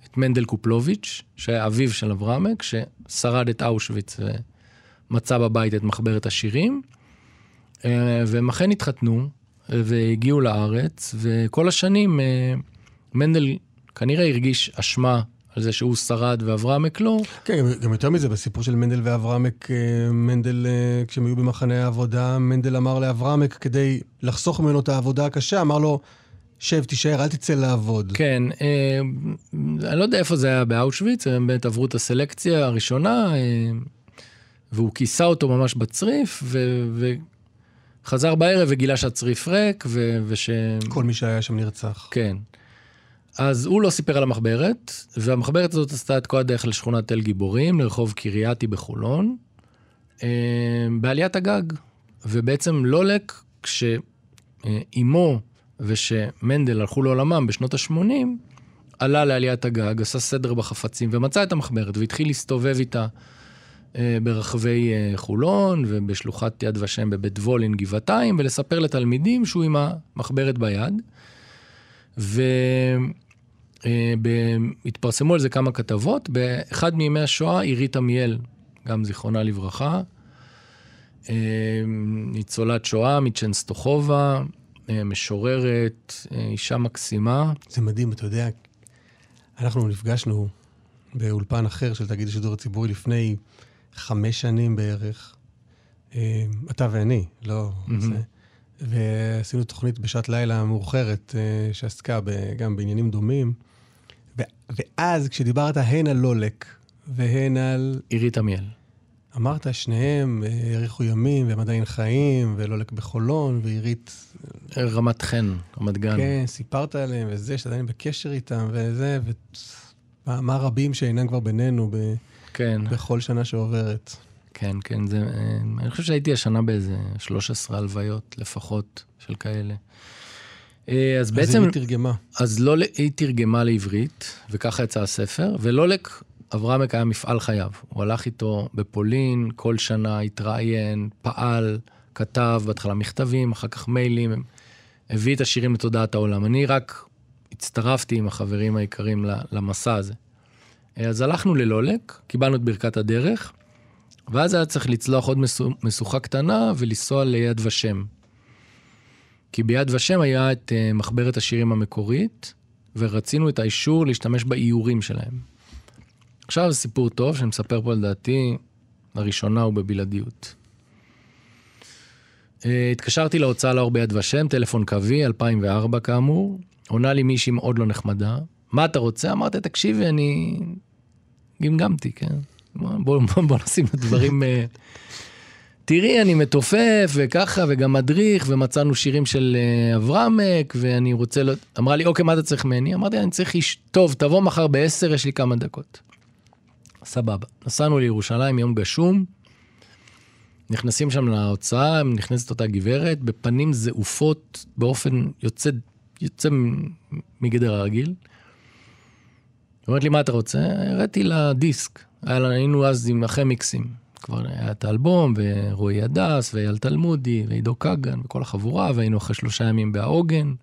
את מנדל קופלוביץ', שהיה אביו של אברמק, ששרד את אושוויץ ומצא בבית את מחברת השירים, והם אכן התחתנו, והגיעו לארץ, וכל השנים מנדל כנראה הרגיש אשמה על זה שהוא שרד ואברמק לא. כן, גם יותר מזה, בסיפור של מנדל ואברמק, מנדל, כשהם היו במחנה העבודה, מנדל אמר לאברמק, כדי לחסוך ממנו את העבודה הקשה, אמר לו, שב, תישאר, אל תצא לעבוד. כן, אה, אני לא יודע איפה זה היה באושוויץ, הם באמת עברו את הסלקציה הראשונה, אה, והוא כיסה אותו ממש בצריף, ו... וחזר בערב וגילה שהצריף ריק, ו... וש... כל מי שהיה שם נרצח. כן. אז הוא לא סיפר על המחברת, והמחברת הזאת עשתה את כל הדרך לשכונת תל גיבורים, לרחוב קרייתי בחולון, אה, בעליית הגג. ובעצם לולק, כשאימו ושמנדל הלכו לעולמם בשנות ה-שמונים, עלה לעליית הגג, עשה סדר בחפצים, ומצא את המחברת, והתחיל להסתובב איתה אה, ברחבי אה, חולון, ובשלוחת יד ושם בבית וולין גבעתיים, ולספר לתלמידים שהוא עם המחברת ביד. והתפרסמו על זה כמה כתבות. באחד מימי השואה, עירית עמיאל, גם זיכרונה לברכה, ניצולת שואה מצ'נסטוחובה, משוררת, אישה מקסימה. זה מדהים, אתה יודע, אנחנו נפגשנו באולפן אחר של תאגיד השידור הציבורי לפני חמש שנים בערך. אתה ואני, לא זה. ועשינו תוכנית בשעת לילה מאוחרת שעסקה גם בעניינים דומים. ואז כשדיברת הן על לולק והן על... עירית עמיאל. אמרת, שניהם האריכו ימים והם עדיין חיים, ולולק בחולון, ועירית... רמת חן, רמת גן. כן, סיפרת עליהם, וזה, שעדיין בקשר איתם, וזה, ומה רבים שאינם כבר בינינו ב... כן. בכל שנה שעוברת. כן, כן, זה... אני חושב שהייתי השנה באיזה שלוש עשרה הלוויות לפחות של כאלה. אז בעצם... אז היא תרגמה. אז לא, היא תרגמה לעברית, וככה יצא הספר, ולולק... אברמק היה מפעל חייו. הוא הלך איתו בפולין, כל שנה התראיין, פעל, כתב, בהתחלה מכתבים, אחר כך מיילים, הביא את השירים לתודעת העולם. אני רק הצטרפתי עם החברים העיקרים למסע הזה. אז הלכנו ללולק, קיבלנו את ברכת הדרך, ואז היה צריך לצלוח עוד משוכה קטנה ולנסוע ליד ושם. כי ביד ושם היה את מחברת השירים המקורית, ורצינו את האישור להשתמש באיורים שלהם. עכשיו זה סיפור טוב, שאני מספר פה על דעתי, לראשונה ובבלעדיות. התקשרתי להוצאה לאור ביד ושם, טלפון קווי, אלפיים וארבע כאמור, עונה לי מישהי מאוד לא נחמדה, מה אתה רוצה? אמרתי, תקשיבי, אני גמגמתי, כן? בוא, בוא, בוא נשים את הדברים... תראי, אני מתופף וככה, וגם מדריך, ומצאנו שירים של אברמק, ואני רוצה... אמרה לי, אוקיי, מה אתה צריך ממני? אמרתי, אני צריך איש טוב, תבוא מחר בעשר, יש לי כמה דקות. סבבה. נסענו לירושלים יום גשום, נכנסים שם להוצאה, נכנסת אותה גברת, בפנים זעופות, באופן יוצא, יוצא מגדר הרגיל. אומרת לי, מה אתה רוצה? הראיתי לה דיסק. היינו אז עם אחרי מיקסים. כבר היה את האלבום, ורועי הדס, ואייל תלמודי, ועידו קגן, וכל החבורה, והיינו אחרי שלושה ימים בעוגן.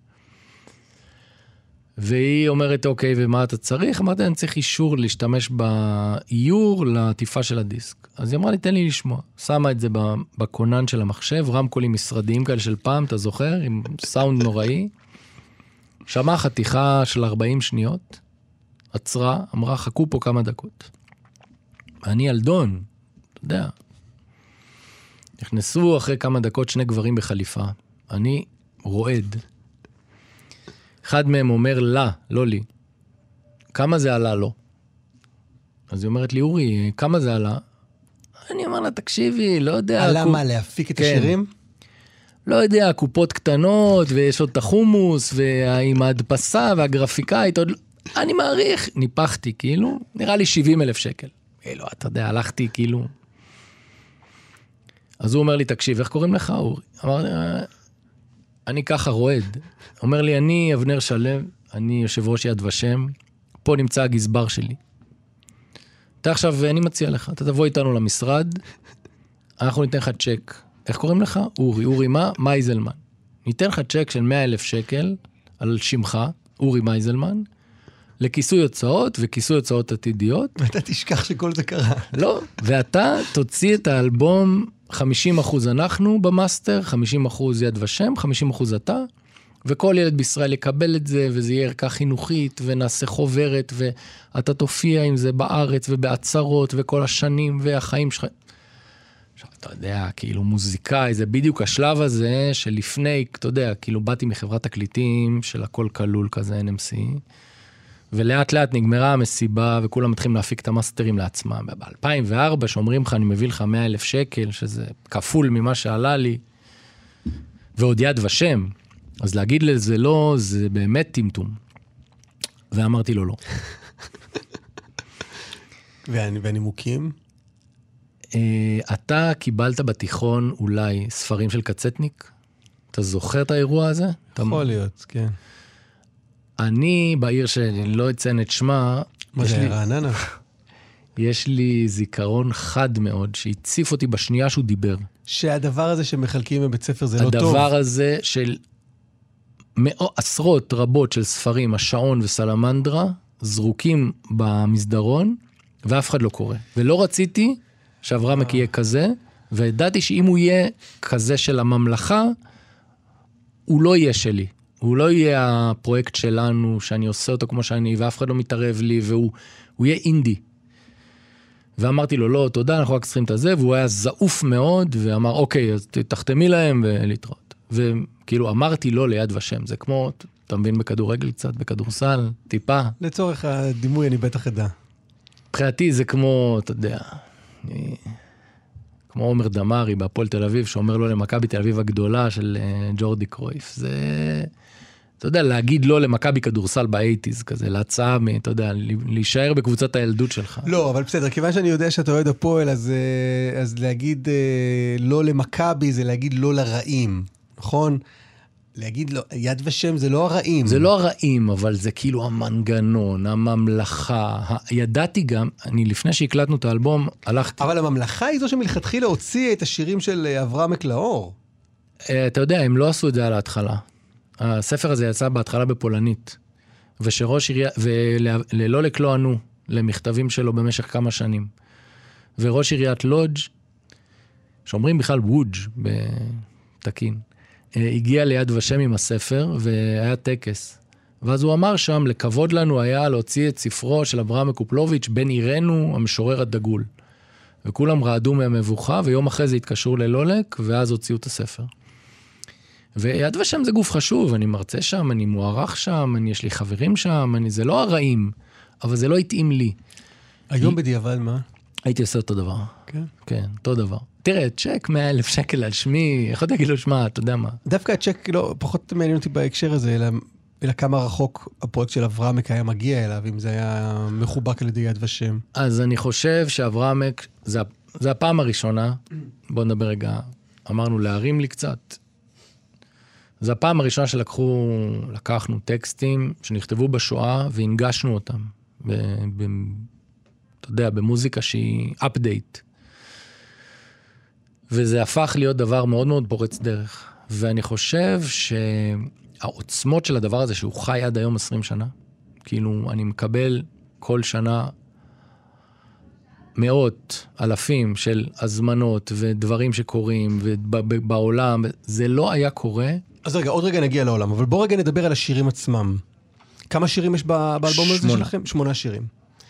והיא אומרת, אוקיי, ומה אתה צריך? אמרתי, אני צריך אישור להשתמש באיור לעטיפה של הדיסק. אז היא אמרה לי, תן לי לשמוע. שמה את זה בקונן של המחשב, רמקולים משרדיים כאלה של פעם, אתה זוכר? עם סאונד נוראי. שמעה חתיכה של ארבעים שניות, עצרה, אמרה, חכו פה כמה דקות. ואני ילדון, אתה יודע. נכנסו אחרי כמה דקות שני גברים בחליפה. אני רועד. אחד מהם אומר לה, לא לי, כמה זה עלה לו? אז היא אומרת לי, אורי, כמה זה עלה? אני אומר לה, תקשיבי, לא יודע... עלה מה, להפיק את השירים? לא יודע, קופות קטנות, ויש עוד את החומוס, ועם ההדפסה והגרפיקאית, עוד... אני מעריך, ניפחתי, כאילו, נראה לי שבעים אלף שקל. לא, אתה יודע, הלכתי, כאילו... אז הוא אומר לי, תקשיב, איך קוראים לך, אורי? אמרתי, אני ככה רועד. אומר לי, אני אבנר שלו, אני יושב ראש יד ושם, פה נמצא הגזבר שלי. אתה עכשיו, אני מציע לך, אתה תבוא איתנו למשרד, אנחנו ניתן לך צ'ק. איך קוראים לך? אורי. אורי מה? מייזלמן. ניתן לך צ'ק של מאה אלף שקל על שמך, אורי מייזלמן, לכיסוי הוצאות וכיסוי הוצאות עתידיות. ואתה תשכח שכל זה קרה. לא, ואתה תוציא את האלבום, חמישים אחוז אנחנו במאסטר, חמישים אחוז יד ושם, חמישים אחוז אתה, וכל ילד בישראל יקבל את זה, וזה יהיה ערכה חינוכית, ונעשה חוברת, ואתה תופיע עם זה בארץ, ובעצרות, וכל השנים, והחיים שלך. עכשיו, אתה יודע, כאילו מוזיקאי, זה בדיוק השלב הזה, שלפני, אתה יודע, כאילו באתי מחברת תקליטים, של הכל כלול כזה, אן אם סי, ולאט לאט נגמרה המסיבה, וכולם מתחילים להפיק את המאסטרים לעצמם. ב-אלפיים וארבע, שאומרים לך, אני מביא לך מאה אלף שקל, שזה כפול ממה שעלה לי, ועוד יד ושם. אז להגיד לזה לא, זה באמת טמטום. ואמרתי לו לא. והנימוקים? אתה קיבלת בתיכון אולי ספרים של קצטניק? אתה זוכר את האירוע הזה? יכול להיות, כן. אני בעיר שאני לא אציין את שמה, מה זה, רעננה? יש לי זיכרון חד מאוד, שהציף אותי בשנייה שהוא דיבר. שהדבר הזה שמחלקים בבית ספר זה לא טוב. הדבר הזה של מאות, עשרות רבות של ספרים, השעון וסלמנדרה, זרוקים במסדרון, ואף אחד לא קורא. ולא רציתי שאברהם יהיה כזה, וידעתי שאם הוא יהיה כזה של הממלכה, הוא לא יהיה שלי. הוא לא יהיה הפרויקט שלנו, שאני עושה אותו כמו שאני, ואף אחד לא מתערב לי, והוא יהיה אינדי. ואמרתי לו, לא, תודה, אנחנו רק צריכים את זה, והוא היה זעוף מאוד, ואמר, אוקיי, אז תחתמי להם ולהתראות. וכאילו, אמרתי לו ליד ושם, זה כמו, אתה מבין בכדורגל קצת, בכדורסל, טיפה. לצורך הדימוי אני בטח אדע. מבחינתי זה כמו, אתה יודע, אני, כמו עומר דמרי בהפועל תל אביב, שאומר לו למכבי תל אביב הגדולה של ג'ורדי קרויף. זה, אתה יודע, להגיד לא למכבי כדורסל באייטיז, כזה, להצעה, אתה יודע, להישאר בקבוצת הילדות שלך. לא, אבל בסדר, כיוון שאני יודע שאתה אוהד הפועל, אז, אז להגיד לא למכבי זה להגיד לא לרעים, נכון? להגיד לא, יד ושם זה לא הרעים. זה לא הרעים, אבל זה כאילו המנגנון, הממלכה. ידעתי גם, אני לפני שהקלטנו את האלבום, הלכתי... אבל הממלכה היא זו שמלכתחילה הוציאה את השירים של אברהם מקלאור. אתה יודע, הם לא עשו את זה על ההתחלה. הספר הזה יצא בהתחלה בפולנית, ושראש עירייה, וללא לקלוע ענו למכתבים שלו במשך כמה שנים. וראש עיריית לודג', שאומרים בכלל וודג' בתקין, הגיע ליד ושם עם הספר, והיה טקס. ואז הוא אמר שם, לכבוד לנו היה להוציא את ספרו של אברהם מקופלוביץ' בן עירנו, המשורר הדגול. וכולם רעדו מהמבוכה, ויום אחרי זה התקשרו ללולק, ואז הוציאו את הספר. ויד ושם זה גוף חשוב, אני מרצה שם, אני מוערך שם, אני, יש לי חברים שם, אני, זה לא הרעים, אבל זה לא התאים לי. היום בדיעבד מה? הייתי עושה אותו דבר. כן? כן, אותו דבר. תראה, צ'ק מאה אלף שקל על שמי, יכול להגיד לו שמה, אתה יודע מה. דווקא הצ'ק לא, פחות מעניין אותי בהקשר הזה, אלא, אלא כמה רחוק הפרויקט של אברהמק היה מגיע אליו, אם זה היה מחובק על ידי יד ושם. אז אני חושב שאברהמק, זה, זה הפעם הראשונה, בוא נדבר רגע, אמרנו להרים לי קצת, זה הפעם הראשונה שלקחו, לקחנו טקסטים שנכתבו בשואה והנגשנו אותם, ב, ב, אתה יודע, במוזיקה שהיא update. וזה הפך להיות דבר מאוד מאוד פורץ דרך. ואני חושב שהעוצמות של הדבר הזה, שהוא חי עד היום עשרים שנה, כאילו אני מקבל כל שנה מאות, אלפים של הזמנות ודברים שקורים ובעולם, זה לא היה קורה. אז רגע, עוד רגע נגיע לעולם, אבל בוא רגע נדבר על השירים עצמם. כמה שירים יש באלבום הזה שלכם? שמונה שירים.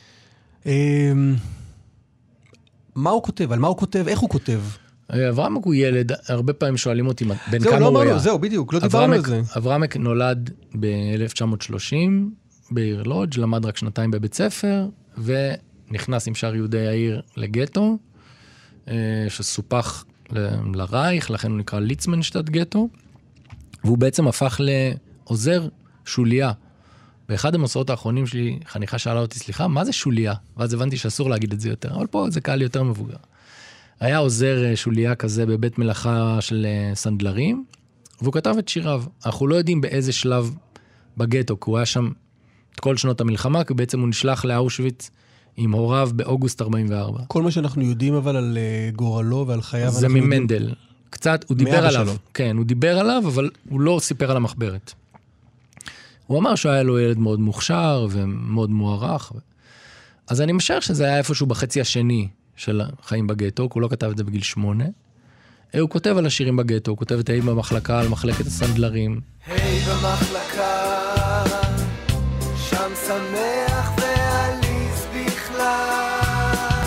מה הוא כותב? על מה הוא כותב? איך הוא כותב? אברהמק הוא ילד, הרבה פעמים שואלים אותי בין כמה הוא היה. זהו, בדיוק, לא דיברנו על זה. אברהמק נולד ב-אלף תשע מאות שלושים בעיר לודג', למד רק שנתיים בבית ספר, ונכנס עם שאר יהודי העיר לגטו, שסופח לרייך, לכן הוא נקרא ליצמנשטט גטו, והוא בעצם הפך לעוזר שוליה. באחד המסעות האחרונים שלי, חניכה שאלה אותי, סליחה, מה זה שוליה? ואז הבנתי שאסור להגיד את זה יותר, אבל פה זה קהל יותר מבוגר. היה עוזר שוליה כזה בבית מלאכה של סנדלרים, והוא כתב את שיריו. אנחנו לא יודעים באיזה שלב בגטו, כי הוא היה שם את כל שנות המלחמה, כי בעצם הוא נשלח לאושוויץ עם הוריו באוגוסט ארבעים וארבע. כל מה שאנחנו יודעים אבל על גורלו ועל חייו... זה ממנדל. יודעים... קצת, הוא דיבר עליו. שלו. כן, הוא דיבר עליו, אבל הוא לא סיפר על המחברת. הוא אמר שהוא היה לו ילד מאוד מוכשר ומאוד מוערך. אז אני משער שזה היה איפשהו בחצי השני של החיים בגטו, הוא לא כתב את זה בגיל שמונה. הוא כותב על השירים בגטו, הוא כותב את היי במחלקה, על מחלקת הסנדלרים. היי במחלקה, שם שמח ועליז בכלל.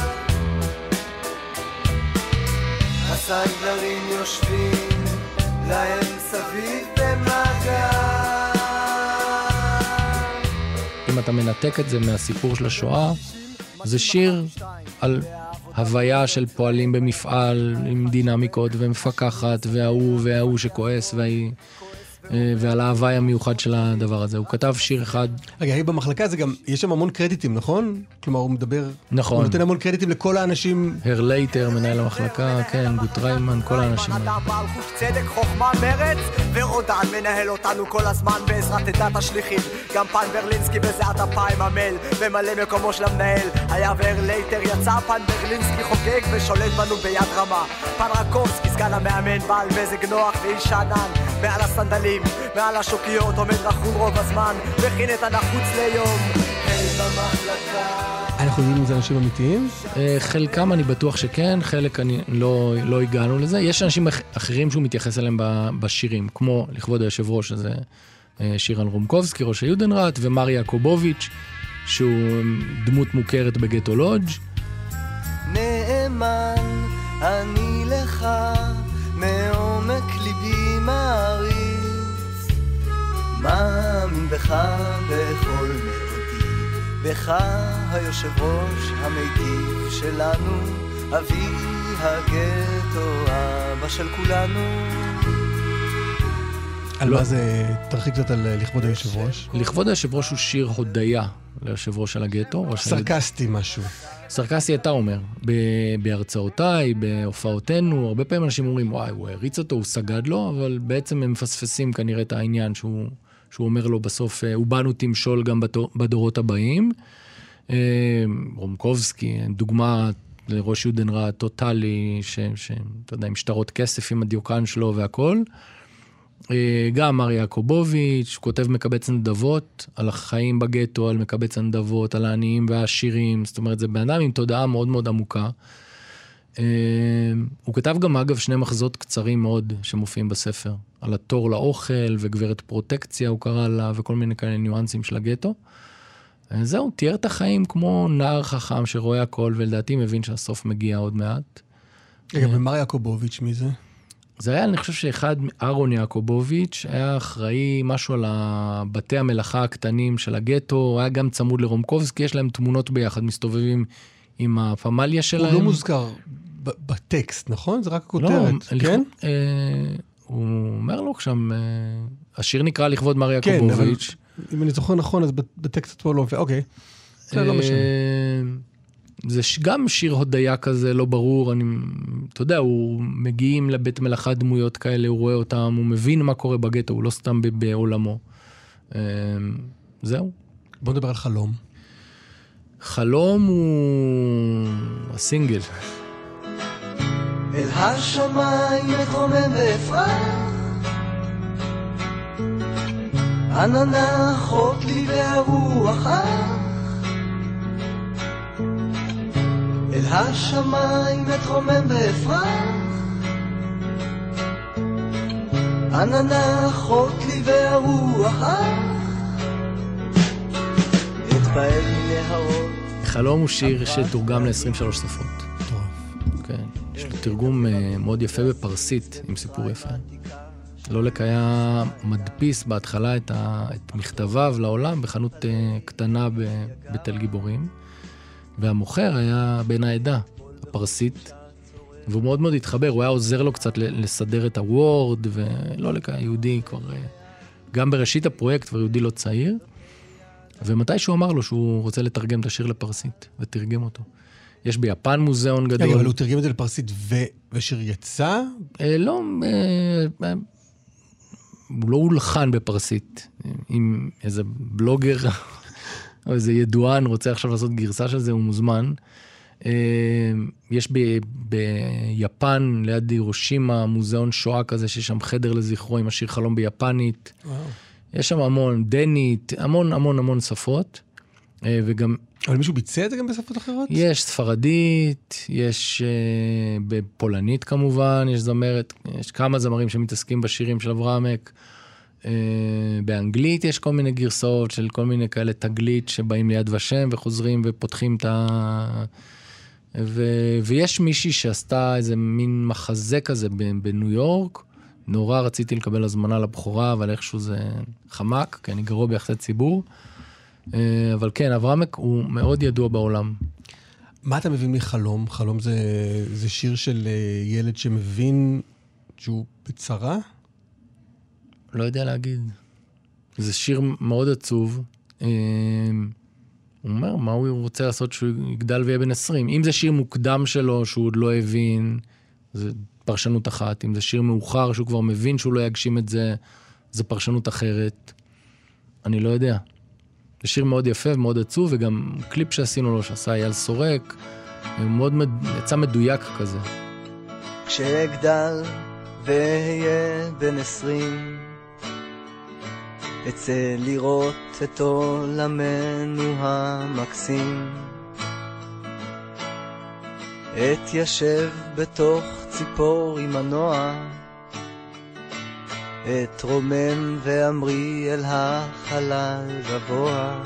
הסנדלרים יושבים להם סביב במעגל. אם אתה מנתק את זה מהסיפור של השואה, זה שיר על הוויה של פועלים במפעל עם דינמיקות ומפקחת, וההוא וההוא שכועס, והיא, ועל ההוואי המיוחד של הדבר הזה. הוא כתב שיר אחד. רגע, היא במחלקה זה גם, יש שם המון קרדיטים, נכון? כלומר, הוא מדבר, נכון. הוא נותן המון קרדיטים לכל האנשים. הרלייטר, מנהל המחלקה, כן, גוטריימן, כל האנשים האלה. בעל חוש צדק, חוכמה, מרץ, ורודן מנהל אותנו כל הזמן בעזרת עדת השליחים. גם פן ברלינסקי בזיעת אפיים המל, ממלא מקומו של המנהל. היה והרלייטר יצא, פן ברלינסקי חוגג ושולט בנו ביד רמה. פן רקובסקי, סגן המאמן, בעל מזג נוח ואיש ענן. מעל הסנדלים, מעל השוקיות, עומד רחון רוב הזמן, וכין את הנחוץ ליום. היי במחלקה. אנחנו יודעים אם זה אנשים אמיתיים? חלקם אני בטוח שכן, חלק אני לא, לא הגענו לזה. יש אנשים אחרים שהוא מתייחס אליהם בשירים, כמו לכבוד היושב ראש, שזה שיר על רומקובסקי, ראש היודנראט, ומר יעקובוביץ', שהוא דמות מוכרת בגטו לודג'. נאמן אני לך, מעומק ליבי מעריץ, מאמין בך בכל מאודי, בך היושב ראש המיטיב שלנו, אבי הגטו, אבא של כולנו. על מה זה, תרחיק קצת על לכבוד היושב ראש? לכבוד היושב ראש הוא שיר הודיה ליושב ראש של הגטו. סרקסטי משהו. סרקסטי אתה אומר, בהרצאותיי, בהופעותינו, הרבה פעמים אנשים אומרים, וואי, הוא הריץ אותו, הוא סגד לו, אבל בעצם הם מפספסים כנראה את העניין שהוא, שהוא אומר לו בסוף, הוא באנו תמשול גם בדורות הבאים. רומקובסקי, דוגמה לראש יודנראט טוטלי, שאתה יודע, עם שטרות כסף עם הדיוקן שלו והכל. גם מר יעקובוביץ', הוא כותב מקבץ נדבות על החיים בגטו, על מקבץ נדבות, על העניים והעשירים, זאת אומרת, זה בן אדם עם תודעה מאוד מאוד עמוקה. הוא כתב גם, אגב, שני מחזות קצרים מאוד שמופיעים בספר, על התור לאוכל וגברת פרוטקציה, הוא קרא לה, וכל מיני כאלה ניואנסים של הגטו. זהו, תיאר את החיים כמו נער חכם שרואה הכל, ולדעתי מבין שהסוף מגיע עוד מעט. רגע, ומר יעקובוביץ' מי זה? זה היה, אני חושב שאחד, אהרון יעקובוביץ', היה אחראי משהו על בתי המלאכה הקטנים של הגטו, הוא היה גם צמוד לרומקובסקי, יש להם תמונות ביחד, מסתובבים עם הפמליה שלהם. הוא לא מוזכר בטקסט, נכון? זה רק הכותרת, לא, כן? אה, הוא אומר לו שם, אה, השיר נקרא לכבוד מר יעקובוביץ'. כן, אבל אם אני זוכר נכון, אז בטקסט פה לא מופיע, אוקיי. זה לא משנה. זה גם שיר הודיה כזה, לא ברור, אני, אתה יודע, הוא מגיעים לבית מלאכה דמויות כאלה, הוא רואה אותם, הוא מבין מה קורה בגטו, הוא לא סתם בעולמו. זהו. בוא נדבר על חלום. חלום הוא הסינגל. אל השמיים מתרומם ואפרח, עננה חוק לי והרוח אך, אל השמיים מתרומם ואפרח, עננה חוק לי והרוח אך, אתפעל מנהרות. חלום הוא שיר שתורגם ל-עשרים ושלוש שפות. טוב. כן. יש לו תרגום מאוד יפה בפרסית, עם סיפור יפה. לולק היה מדפיס בהתחלה את, ה... את מכתביו לעולם בחנות קטנה ב... בתל גיבורים, והמוכר היה בן העדה, הפרסית, והוא מאוד מאוד התחבר, הוא היה עוזר לו קצת לסדר את הוורד, ולולק היה יהודי כבר, גם בראשית הפרויקט, כבר יהודי לא צעיר, ומתי שהוא אמר לו שהוא רוצה לתרגם את השיר לפרסית, ותרגם אותו. יש ביפן מוזיאון גדול. אבל הוא תרגם את זה לפרסית ו... ושיר יצא? אה, לא, אה, אה, הוא לא הולחן בפרסית. אם איזה בלוגר או איזה ידוען רוצה עכשיו לעשות גרסה של זה, הוא מוזמן. אה, יש ב, ביפן, ליד הירושימה, מוזיאון שואה כזה, שיש שם חדר לזכרו עם השיר חלום ביפנית. וואו. יש שם המון, דנית, המון המון המון שפות, וגם... אבל מישהו ביצע את זה גם בשפות אחרות? יש ספרדית, יש uh, בפולנית כמובן, יש זמרת, יש כמה זמרים שמתעסקים בשירים של אברהמק, uh, באנגלית יש כל מיני גרסאות של כל מיני כאלה תגלית שבאים ליד ושם וחוזרים ופותחים את ה... ו... ויש מישהי שעשתה איזה מין מחזה כזה בניו יורק, נורא רציתי לקבל הזמנה לבחורה, אבל איכשהו זה חמק, כי אני גרוע ביחסי ציבור. אבל כן, אברהמק הוא מאוד ידוע בעולם. מה אתה מבין מחלום? חלום זה, זה שיר של ילד שמבין שהוא בצרה? לא יודע להגיד. זה שיר מאוד עצוב. הוא אומר, מה הוא רוצה לעשות שהוא יגדל ויהיה בן עשרים? אם זה שיר מוקדם שלו, שהוא עוד לא הבין, זה פרשנות אחת. אם זה שיר מאוחר, שהוא כבר מבין שהוא לא יגשים את זה, זה פרשנות אחרת. אני לא יודע. זה שיר מאוד יפה ומאוד עצוב, וגם קליפ שעשינו לו, שעשה אייל סורק, הוא מאוד יצא מדויק כזה. כשאגדל ואהיה בן עשרים, אצא לראות את עולמנו המקסים, אתיישב בתוך ציפור עם מנוע, אתרומם ואמרי אל החלל גבוה,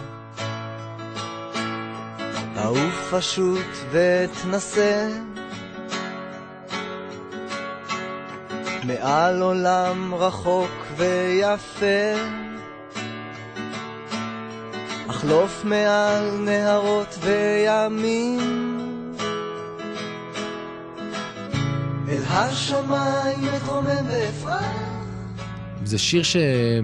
אעוף פשוט ואתנסה מעל עולם רחוק ויפה, אחלוף מעל נהרות וימים, אל השמיים אתרומם ואפרח. זה שיר ש...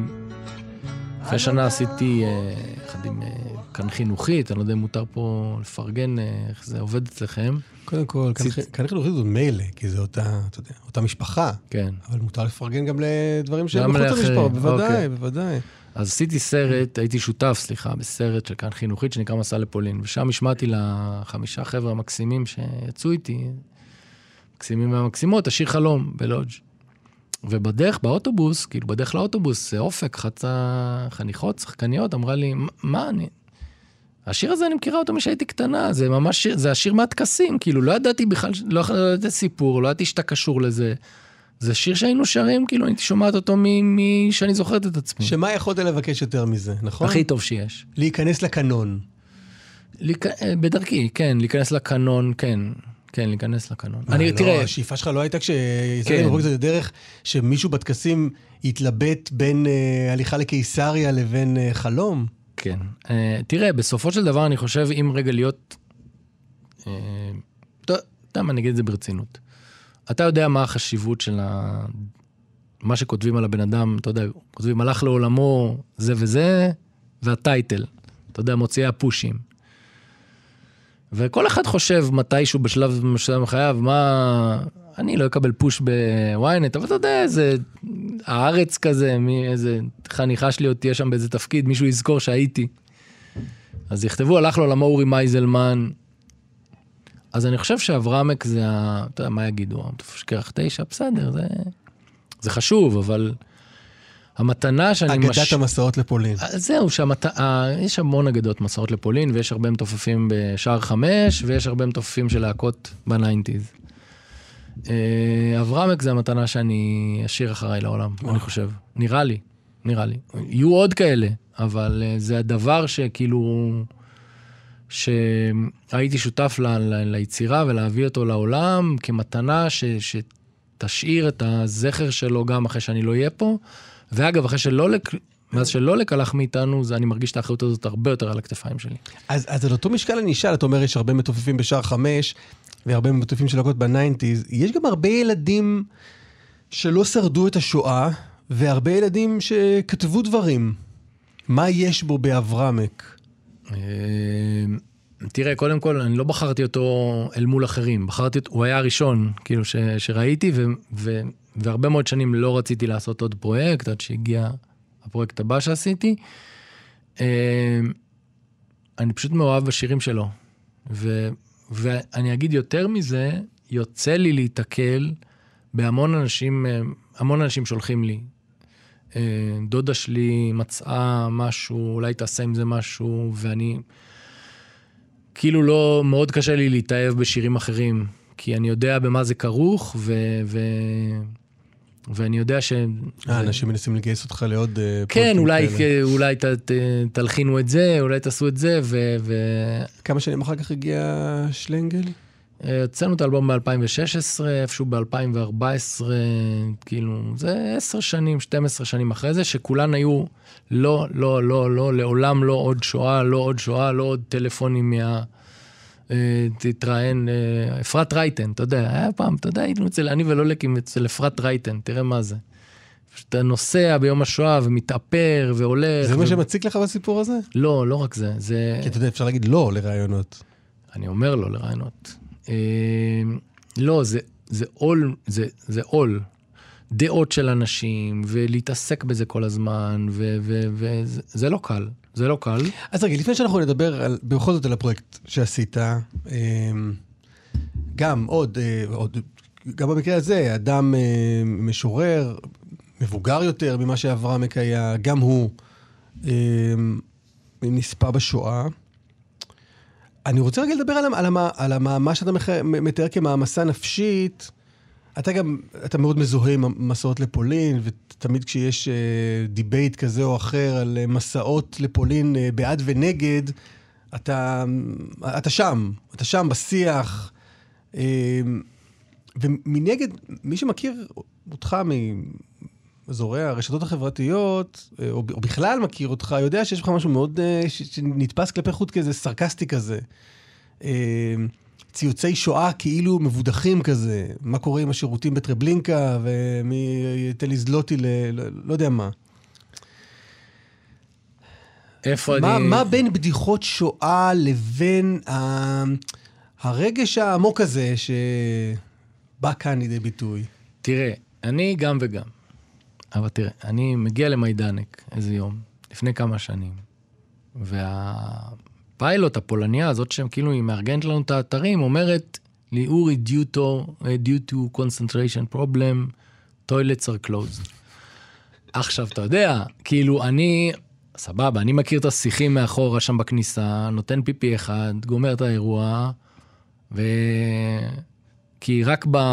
לפני שנה עשיתי אחד עם כאן חינוכית, אני לא יודע אם מותר פה לפרגן איך זה עובד אצלכם. קודם כל, כאן חינוכית זאת מילא, כי זה אותה, אתה יודע, אותה משפחה. כן. אבל מותר לפרגן גם לדברים שהם מחוץ למשפחה, בוודאי, בוודאי. אז עשיתי סרט, הייתי שותף, סליחה, בסרט של כאן חינוכית שנקרא מסע לפולין, ושם השמעתי לחמישה חבר'ה המקסימים שיצאו איתי, מקסימים והמקסימות, השיר חלום בלודג'. ובדרך, באוטובוס, כאילו בדרך לאוטובוס, אופק, חצה חניכות, שחקניות, אמרה לי, מה אני... השיר הזה אני מכירה אותו משהייתי קטנה, זה ממש, זה השיר מהתקסים, כאילו לא ידעתי בכלל, לא ידעתי סיפור, לא ידעתי שאתה קשור לזה. זה שיר שהיינו שרים, כאילו הייתי שומעת אותו מי שאני זוכרת את עצמי. שמה יכולת לבקש יותר מזה, נכון? הכי טוב שיש. להיכנס לקנון. בדרכי, כן, להיכנס לקנון, כן. כן, להיכנס לקנון. אני, לא, תראה... השאיפה שלך לא הייתה כשיצאתי כן. את הדרך שמישהו בטקסים יתלבט בין uh, הליכה לקיסריה לבין uh, חלום? כן. Uh, תראה, בסופו של דבר אני חושב, אם רגע להיות... Uh, אתה יודע מה, אני אגיד את זה ברצינות. אתה יודע מה החשיבות של ה... מה שכותבים על הבן אדם, אתה יודע, כותבים הלך לעולמו זה וזה, והטייטל. אתה יודע, מוציאי הפושים. וכל אחד חושב מתישהו בשלב מסוים בחייו, מה... אני לא אקבל פוש בוויינט, אבל אתה יודע, איזה... הארץ כזה, מי, איזה חניכה שלי עוד תהיה שם באיזה תפקיד, מישהו יזכור שהייתי. אז יכתבו, הלך לעולמו אורי מייזלמן. אז אני חושב שאברהמק זה ה... אתה יודע, מה יגידו? כרך תשע, בסדר, זה... זה חשוב, אבל... המתנה שאני... אגדת מש... המסעות לפולין. זהו, שהמת... יש המון אגדות מסעות לפולין, ויש הרבה מתופפים בשער חמש, ויש הרבה מתופפים של להקות בניינטיז. אברהמק זה המתנה שאני אשאיר אחריי לעולם, אני חושב. נראה לי, נראה לי. יהיו עוד כאלה, אבל זה הדבר שכאילו... שהייתי שותף ל... ליצירה ולהביא אותו לעולם, כמתנה ש... שתשאיר את הזכר שלו גם אחרי שאני לא אהיה פה, ואגב, אחרי שלא, לק... מאז שלא לקלח מאיתנו, זה אני מרגיש את האחריות הזאת הרבה יותר על הכתפיים שלי. אז, אז על אותו משקל אני אשאל, אתה אומר, יש הרבה מתופפים בשער חמש, והרבה מתופפים של להקות בניינטיז, יש גם הרבה ילדים שלא שרדו את השואה, והרבה ילדים שכתבו דברים. מה יש בו באברהמק? תראה, קודם כל, אני לא בחרתי אותו אל מול אחרים, בחרתי אותו, הוא היה הראשון, כאילו, ש, שראיתי, ו... ו... והרבה מאוד שנים לא רציתי לעשות עוד פרויקט, עד שהגיע הפרויקט הבא שעשיתי. אני פשוט מאוהב בשירים שלו. ו, ואני אגיד יותר מזה, יוצא לי להתקל בהמון אנשים, המון אנשים שולחים לי דודה שלי מצאה משהו, אולי תעשה עם זה משהו, ואני, כאילו לא, מאוד קשה לי להתאהב בשירים אחרים, כי אני יודע במה זה כרוך, ו... ו... ואני יודע ש... אה, אנשים מנסים לגייס אותך לעוד... כן, אולי, אולי ת, ת, תלחינו את זה, אולי תעשו את זה, ו... ו... כמה שנים אחר כך הגיע שלנגל? הוצאנו את האלבום ב-אלפיים ושש עשרה, איפשהו ב-אלפיים וארבע עשרה, כאילו, זה עשר שנים, שתים עשרה שנים אחרי זה, שכולן היו לא, לא, לא, לא, לעולם לא עוד שואה, לא עוד שואה, לא עוד טלפונים מה... תתראיין, אפרת רייטן, אתה יודע, היה פעם, אתה יודע, היינו אצל אני ולא לקים אצל אפרת רייטן, תראה מה זה. שאתה נוסע ביום השואה ומתאפר והולך. זה מה שמציק לך בסיפור הזה? לא, לא רק זה. זה... כי אתה יודע, אפשר להגיד לא לרעיונות. אני אומר לא לרעיונות. לא, זה, זה עול, זה, זה עול. דעות של אנשים, ולהתעסק בזה כל הזמן, וזה זה לא קל. זה לא קל. אז רגע, לפני שאנחנו נדבר על, בכל זאת על הפרויקט שעשית, גם עוד, עוד גם במקרה הזה, אדם משורר, מבוגר יותר ממה שאברהם היה, גם הוא נספה בשואה. אני רוצה רגע לדבר על, על, על המאמץ שאתה מתאר כמאמסה נפשית. אתה גם, אתה מאוד מזוהה עם מסעות לפולין, ותמיד כשיש דיבייט כזה או אחר על מסעות לפולין בעד ונגד, אתה, אתה שם, אתה שם בשיח. ומנגד, מי שמכיר אותך מאזורי הרשתות החברתיות, או בכלל מכיר אותך, יודע שיש לך משהו מאוד שנתפס כלפי חוט כזה, סרקסטי כזה. ציוצי שואה כאילו מבודחים כזה, מה קורה עם השירותים בטרבלינקה, ומי ייתן לזלוטי ל... לא יודע מה. איפה מה, אני... מה בין בדיחות שואה לבין ה... הרגש העמוק הזה שבא כאן לידי ביטוי? תראה, אני גם וגם. אבל תראה, אני מגיע למיידנק איזה יום, לפני כמה שנים, וה... פיילוט, הפולניה הזאת שהם כאילו היא מארגנת לנו את האתרים, אומרת לי, אורי, due to, due to concentration problem, toilets are closed. עכשיו, אתה יודע, כאילו אני, סבבה, אני מכיר את השיחים מאחורה שם בכניסה, נותן פיפי אחד, גומר את האירוע, ו... כי רק ב...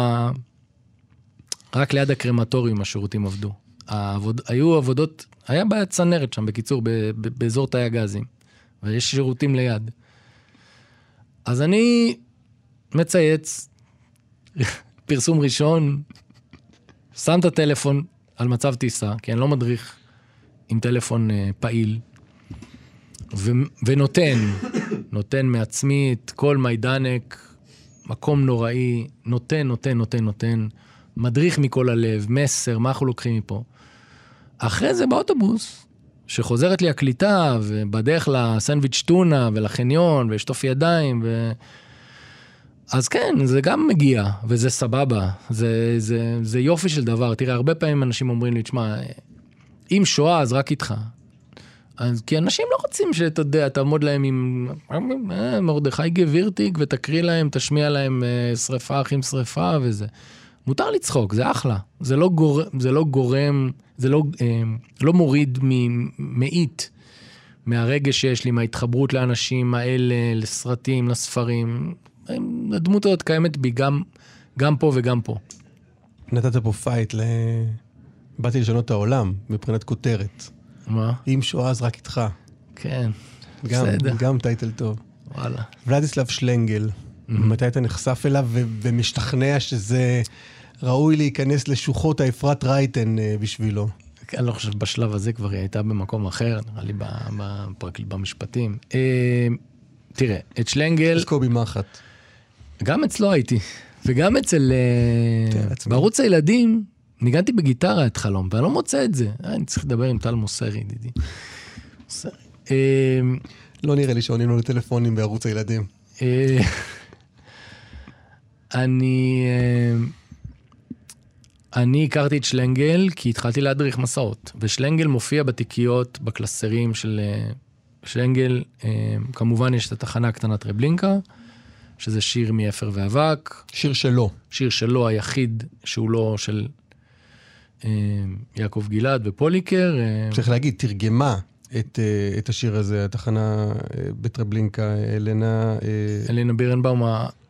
רק ליד הקרמטוריום השירותים עבדו. העבוד... היו עבודות, היה בעיה צנרת שם, בקיצור, ב... ב... באזור תאי הגזים. ויש שירותים ליד. אז אני מצייץ, פרסום ראשון, שם את הטלפון על מצב טיסה, כי אני לא מדריך עם טלפון uh, פעיל, ו- ונותן, נותן מעצמי את כל מיידנק, מקום נוראי, נותן, נותן, נותן, נותן, מדריך מכל הלב, מסר, מה אנחנו לוקחים מפה. אחרי זה באוטובוס, שחוזרת לי הקליטה, ובדרך לסנדוויץ' טונה, ולחניון, ולשטוף ידיים, ו... אז כן, זה גם מגיע, וזה סבבה, זה, זה, זה יופי של דבר. תראה, הרבה פעמים אנשים אומרים לי, תשמע, אם שואה, אז רק איתך. אז, כי אנשים לא רוצים שאתה יודע, תעמוד להם עם אה, מרדכי גבירטיג, ותקריא להם, תשמיע להם אה, שריפה, אחים שריפה, וזה. מותר לצחוק, זה אחלה. זה לא גורם, זה לא גורם, זה לא, אה, לא מוריד מאית מהרגש שיש לי, מההתחברות לאנשים האלה, לסרטים, לספרים. הדמות הזאת קיימת בי גם, גם פה וגם פה. נתת פה פייט, ל... באתי לשנות את העולם, מבחינת כותרת. מה? אם שואה אז רק איתך. כן, גם, בסדר. גם טייטל טוב. וואלה. ולדיסלב שלנגל, mm-hmm. מתי אתה נחשף אליו ו- ומשתכנע שזה ראוי להיכנס לשוחות האפרת רייטן uh, בשבילו? אני לא חושב בשלב הזה כבר היא הייתה במקום אחר, נראה לי בפרקליט במשפטים. Uh, תראה, את שלנגל... אז קובי מחט. גם אצלו הייתי, וגם אצל... Uh, בערוץ הילדים... ניגנתי בגיטרה את חלום, ואני לא מוצא את זה. אני צריך לדבר עם טל מוסרי, ידידי. מוסרי. לא נראה לי שעונים לו לטלפונים בערוץ הילדים. אני... אני הכרתי את שלנגל, כי התחלתי להדריך מסעות. ושלנגל מופיע בתיקיות, בקלסרים של שלנגל. כמובן יש את התחנה הקטנה טרבלינקה, שזה שיר מאפר ואבק. שיר שלו. שיר שלו היחיד, שהוא לא של... יעקב גלעד ופוליקר. צריך להגיד, תרגמה את, את השיר הזה, התחנה בטרבלינקה, אלנה... אלנה בירנבאום,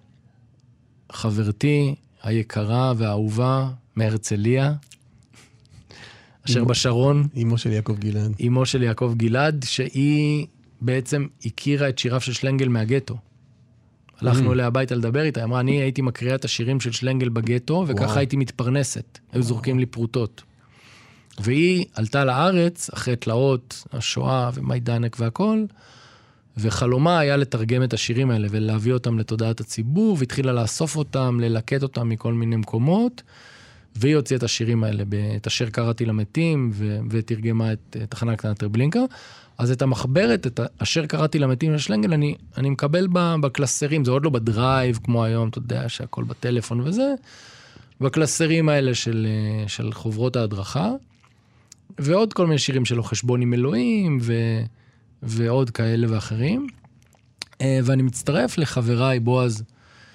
חברתי היקרה והאהובה מהרצליה, אשר בשרון. אמו של יעקב גלעד. אמו של יעקב גלעד, שהיא בעצם הכירה את שיריו של שלנגל מהגטו. הלכנו אליה הביתה לדבר איתה, אמרה, אני הייתי מקריאה את השירים של שלנגל בגטו, וככה הייתי מתפרנסת. היו זורקים לי פרוטות. והיא עלתה לארץ, אחרי תלאות, השואה ומיידנק והכל, וחלומה היה לתרגם את השירים האלה, ולהביא אותם לתודעת הציבור, והתחילה לאסוף אותם, ללקט אותם מכל מיני מקומות, והיא הוציאה את השירים האלה, את אשר קראתי למתים, ו- ותרגמה את תחנה קטנה טרבלינקה. אז את המחברת, את אשר קראתי למתים לשלנגל, אני, אני מקבל בקלסרים, זה עוד לא בדרייב, כמו היום, אתה יודע, שהכל בטלפון וזה, בקלסרים האלה של, של חוברות ההדרכה, ועוד כל מיני שירים שלו, חשבון עם אלוהים, ו, ועוד כאלה ואחרים. ואני מצטרף לחבריי בועז,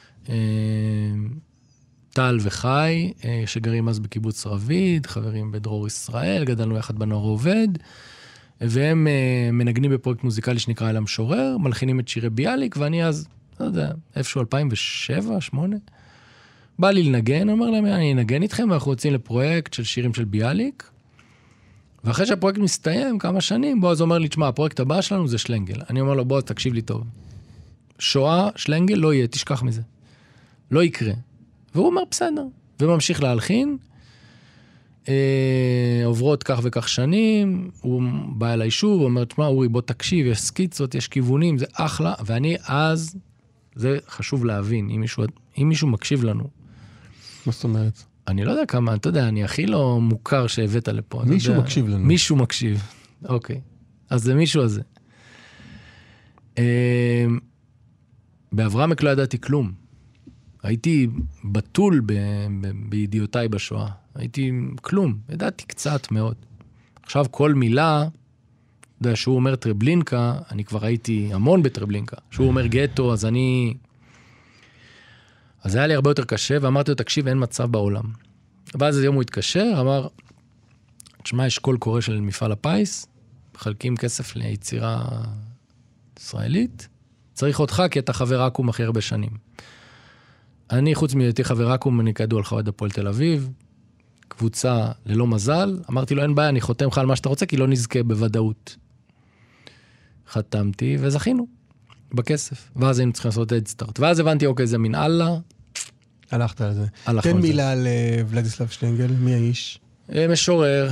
טל וחי, שגרים אז בקיבוץ רביד, חברים בדרור ישראל, גדלנו יחד בנוער עובד, והם מנגנים בפרויקט מוזיקלי שנקרא אל המשורר, מלחינים את שירי ביאליק, ואני אז, לא יודע, איפשהו אלפיים ושבע, שמונה, בא לי לנגן, אומר להם, אני אנגן איתכם, ואנחנו יוצאים לפרויקט של שירים של ביאליק, ואחרי שהפרויקט מסתיים כמה שנים, בועז אומר לי, תשמע, הפרויקט הבא שלנו זה שלנגל. אני אומר לו, בועז, תקשיב לי טוב. שואה, שלנגל, לא יהיה, תשכח מזה. לא יקרה. והוא אומר, בסדר. וממשיך להלחין. אה, עוברות כך וכך שנים, הוא בא אל היישוב, הוא אומר, תשמע, אורי, בוא תקשיב, יש סקיצות, יש כיוונים, זה אחלה. ואני אז, זה חשוב להבין, אם מישהו, אם מישהו מקשיב לנו. מה זאת אומרת? אני לא יודע כמה, אתה יודע, אני הכי לא מוכר שהבאת לפה. מישהו יודע, מקשיב לנו. מישהו מקשיב, אוקיי. אז זה מישהו הזה. אה, באברהמק לא ידעתי כלום. הייתי בטול ב- ב- בידיעותיי בשואה. הייתי כלום, ידעתי קצת מאוד. עכשיו כל מילה, אתה יודע, שהוא אומר טרבלינקה, אני כבר הייתי המון בטרבלינקה. שהוא אומר גטו, אז אני... אז היה לי הרבה יותר קשה, ואמרתי לו, תקשיב, אין מצב בעולם. ואז היום הוא התקשר, אמר, תשמע, יש קול קורא של מפעל הפיס, מחלקים כסף ליצירה ישראלית, צריך אותך, כי אתה חבר אקום הכי הרבה שנים. אני, חוץ מהיותי חבר אקום, אני כידוע על חוות הפועל תל אביב, קבוצה ללא מזל, אמרתי לו, אין בעיה, אני חותם לך על מה שאתה רוצה, כי לא נזכה בוודאות. חתמתי, וזכינו. בכסף. ואז היינו צריכים לעשות אדסטארט. ואז הבנתי, אוקיי, זה מן אללה. הלכת על זה. הלכנו תן על זה. מילה על ולדיסלב שלנגל, מי האיש? משורר,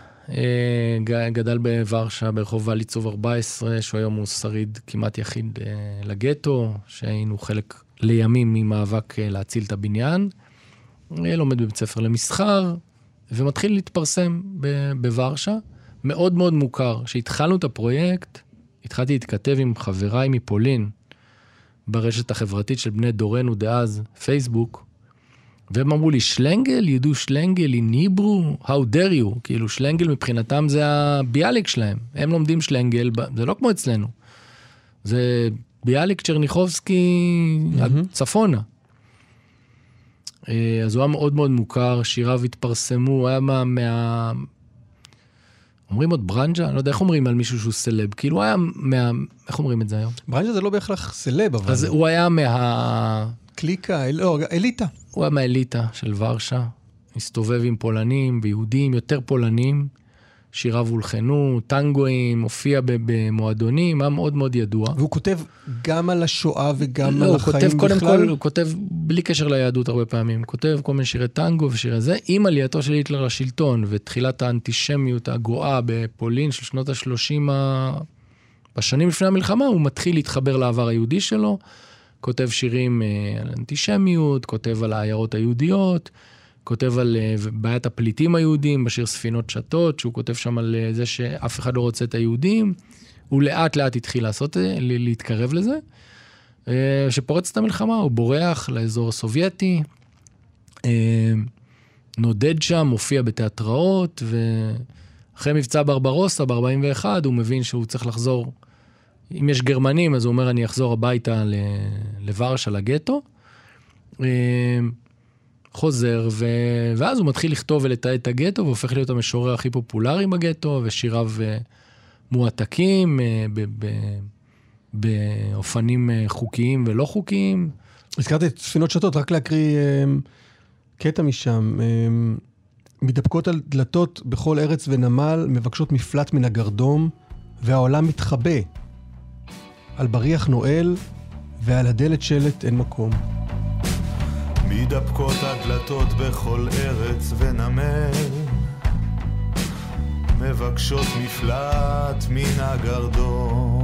גדל בוורשה, ברחוב ואליצוב ארבע עשרה, שהוא היום הוא שריד כמעט יחיד לגטו, שהיינו חלק לימים ממאבק להציל את הבניין. לומד בבית ספר למסחר, ומתחיל להתפרסם בוורשה. מאוד מאוד מוכר. כשהתחלנו את הפרויקט, התחלתי להתכתב עם חבריי מפולין, ברשת החברתית של בני דורנו דאז, פייסבוק, והם אמרו לי, שלנגל, ידעו שלנגל, in Hebrew, how dare you, כאילו שלנגל מבחינתם זה הביאליק שלהם, הם לומדים שלנגל, זה לא כמו אצלנו, זה ביאליק צ'רניחובסקי, mm-hmm. צפונה. אז הוא היה מאוד מאוד מוכר, שיריו התפרסמו, הוא היה מה... מה אומרים עוד ברנג'ה? אני לא יודע איך אומרים על מישהו שהוא סלב, כאילו הוא היה מה... איך אומרים את זה היום? ברנג'ה זה לא בהכרח סלב, אבל... אז הוא היה מה... קליקה, לא, אליטה. הוא היה מהאליטה של ורשה, הסתובב עם פולנים ויהודים, יותר פולנים, שיריו הולחנו, טנגואים, הופיע במועדונים, היה מאוד מאוד ידוע. והוא כותב גם על השואה וגם לא, על הוא החיים כותב, בכלל? קודם כל, הוא כותב בלי קשר ליהדות הרבה פעמים, הוא כותב כל מיני שירי טנגו ושירי זה, עם עלייתו של היטלר לשלטון, ותחילת האנטישמיות הגואה בפולין של שנות ה-שלושים, ה... בשנים לפני המלחמה, הוא מתחיל להתחבר לעבר היהודי שלו, כותב שירים על אנטישמיות, כותב על העיירות היהודיות, כותב על בעיית הפליטים היהודים, בשיר ספינות שטות, שהוא כותב שם על זה שאף אחד לא רוצה את היהודים, הוא לאט לאט התחיל לעשות, להתקרב לזה, שפורץ את המלחמה, הוא בורח לאזור הסובייטי, נודד שם, מופיע בתיאטראות, ואחרי מבצע ברברוסה, ב-ארבעים ואחת, הוא מבין שהוא צריך לחזור, אם יש גרמנים, אז הוא אומר, אני אחזור הביתה לוורשה, לגטו, חוזר, ו... ואז הוא מתחיל לכתוב ולתאר את הגטו, והופך להיות המשורר הכי פופולרי בגטו, ושיריו מועתקים, ב... ב... באופנים חוקיים ולא חוקיים. הזכרת את ספינות שטות, רק להקריא קטע משם. מתדפקות על דלתות בכל ארץ ונמל, מבקשות מפלט מן הגרדום, והעולם מתחבא. על בריח נועל, ועל הדלת שלט אין מקום. מתדפקות הדלתות בכל ארץ ונמל, מבקשות מפלט מן הגרדום,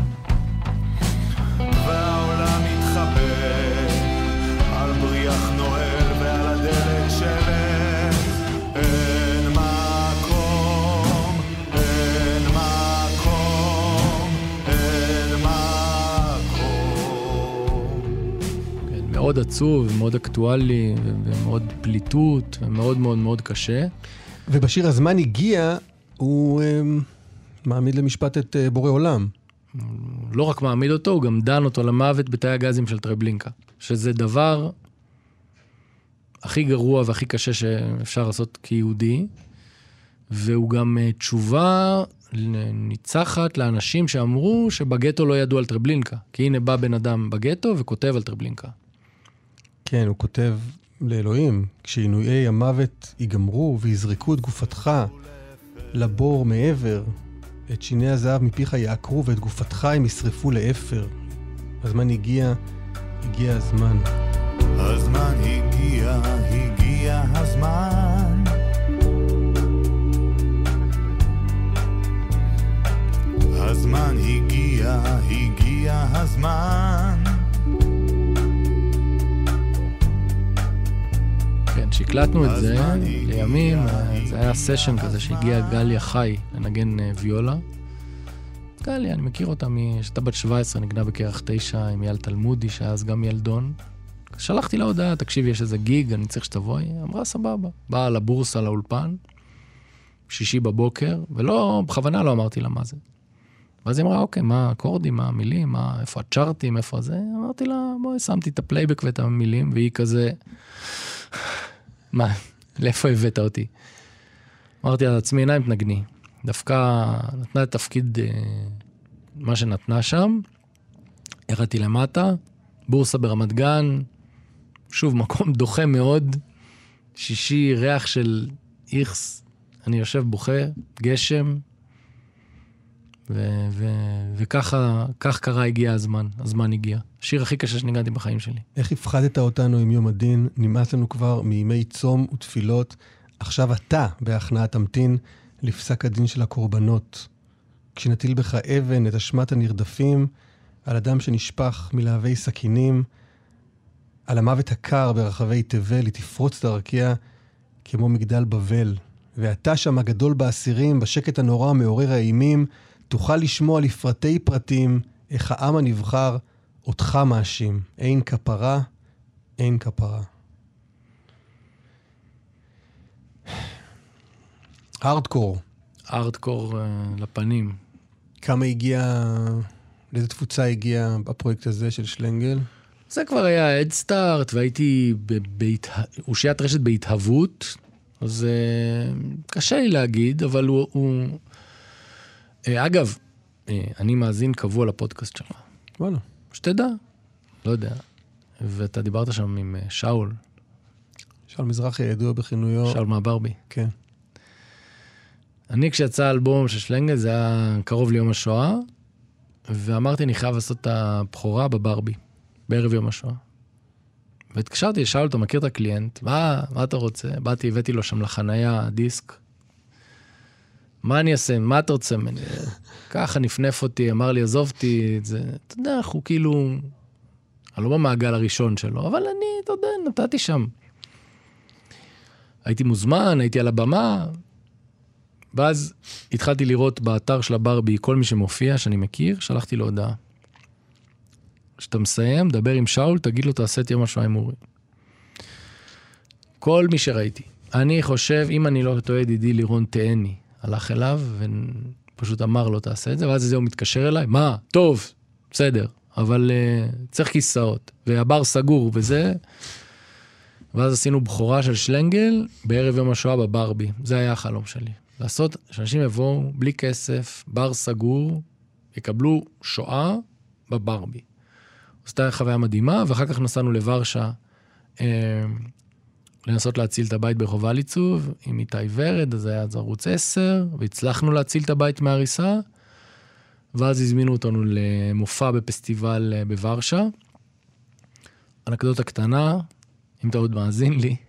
והעולם מתחבא על בריח נועל ועל הדלת שלט אין מקום, אין מקום, אין מקום. כן, מאוד עצוב, מאוד אקטואלי, ומאוד פליטות, ומאוד מאוד מאוד קשה. ובשיר הזמן הגיע, הוא um, מעמיד למשפט את uh, בורא עולם. לא רק מעמיד אותו, הוא גם דן אותו למוות בתאי הגזים של טרבלינקה. שזה דבר הכי גרוע והכי קשה שאפשר לעשות כיהודי, והוא גם תשובה ניצחת לאנשים שאמרו שבגטו לא ידעו על טרבלינקה. כי הנה בא בן אדם בגטו וכותב על טרבלינקה. כן, הוא כותב לאלוהים, כשעינויי המוות ייגמרו ויזרקו את גופתך לבור מעבר, את שיני הזהב מפיך יעקרו ואת גופתך הם ישרפו לאפר. הזמן הגיע, הגיע הזמן. הזמן הגיע, הגיע הזמן. הזמן הגיע, הגיע הזמן. כן, שקלטנו את זה לימים, זה היה סשן כזה שהגיע גליה חי לנגן ויולה. גליה, אני מכיר אותה, שהייתה בת שבע עשרה, נגנה בכרך תשע עם יעל תלמודי, שהיה אז גם ילדון. שלחתי לה הודעה, תקשיב, יש איזה גיג, אני צריך שתבואי. אמרה, סבבה. באה לבורסה, לאולפן, שישי בבוקר, ולא, בכוונה לא אמרתי לה מה זה. ואז היא אמרה, אוקיי, מה האקורדים, מה המילים, מה, איפה הצ'ארטים, איפה זה? אמרתי לה, בואי, שמתי את הפלייבק ואת המילים, והיא כזה, מה, לאיפה הבאת אותי? אמרתי לה, עצמי עיניים תנגני. דווקא נתנה את תפקיד, מה שנתנה שם, ירדתי למטה, בורסה ברמת גן, שוב, מקום דוחה מאוד, שישי, ריח של איכס, אני יושב בוכה, גשם, ו- ו- וככה, כך קרה, הגיע הזמן, הזמן הגיע. השיר הכי קשה שניגעתי בחיים שלי. איך הפחדת אותנו עם יום הדין? נמאס לנו כבר מימי צום ותפילות. עכשיו אתה בהכנעת תמתין לפסק הדין של הקורבנות. כשנטיל בך אבן את אשמת הנרדפים, על אדם שנשפך מלהבי סכינים, על המוות הקר ברחבי תבל, היא תפרוץ דרכיה כמו מגדל בבל. ואתה שם הגדול באסירים, בשקט הנורא מעורר האימים, תוכל לשמוע לפרטי פרטים, איך העם הנבחר אותך מאשים. אין כפרה, אין כפרה. ארדקור. ארדקור uh, לפנים. כמה הגיע, לאיזה תפוצה הגיע הפרויקט הזה של שלנגל? זה כבר היה אדסטארט, והייתי באושיית רשת בהתהוות, אז uh, קשה לי להגיד, אבל הוא... הוא... Uh, אגב, uh, אני מאזין קבוע לפודקאסט שלך. וואלה. שתדע, לא יודע. ואתה דיברת שם עם uh, שאול. שאול מזרחי ידוע בכינויו. שאול מהברבי. כן. אני כשיצא האלבום של שלנגל, זה היה קרוב ליום השואה, ואמרתי, אני חייב לעשות את הבחורה בברבי, בערב יום השואה. והתקשרתי לשאול, אתה מכיר את הקליינט? מה, מה אתה רוצה? באתי, הבאתי לו שם לחנייה, דיסק. מה אני אעשה? מה אתה רוצה ממני? ככה נפנף אותי, אמר לי, עזובתי, זה, אתה יודע, הוא כאילו, אני לא במעגל הראשון שלו, אבל אני, אתה יודע, נתתי שם. הייתי מוזמן, הייתי על הבמה, ואז התחלתי לראות באתר של הברבי כל מי שמופיע, שאני מכיר, שלחתי לו הודעה. כשאתה מסיים, דבר עם שאול, תגיד לו, תעשה את יום השואה עם אורי. כל מי שראיתי. אני חושב, אם אני לא טועה, ידידי לירון תהני, הלך אליו ופשוט אמר לו, תעשה את זה, ואז הוא מתקשר אליי, מה? טוב, בסדר, אבל uh, צריך כיסאות, והבר סגור וזה, ואז עשינו בחורה של שלנגל בערב יום השואה בברבי. זה היה החלום שלי. לעשות, שאנשים יבואו בלי כסף, בר סגור, יקבלו שואה בברבי. אז הייתה חוויה מדהימה, ואחר כך נסענו לוורשה, אה, לנסות להציל את הבית ברחוב אליצוב, עם איתי ורד, אז היה ערוץ עשר, והצלחנו להציל את הבית מהריסה, ואז הזמינו אותנו למופע בפסטיבל בוורשה. אנקדוטה קטנה, אם אתה עוד מאזין לי,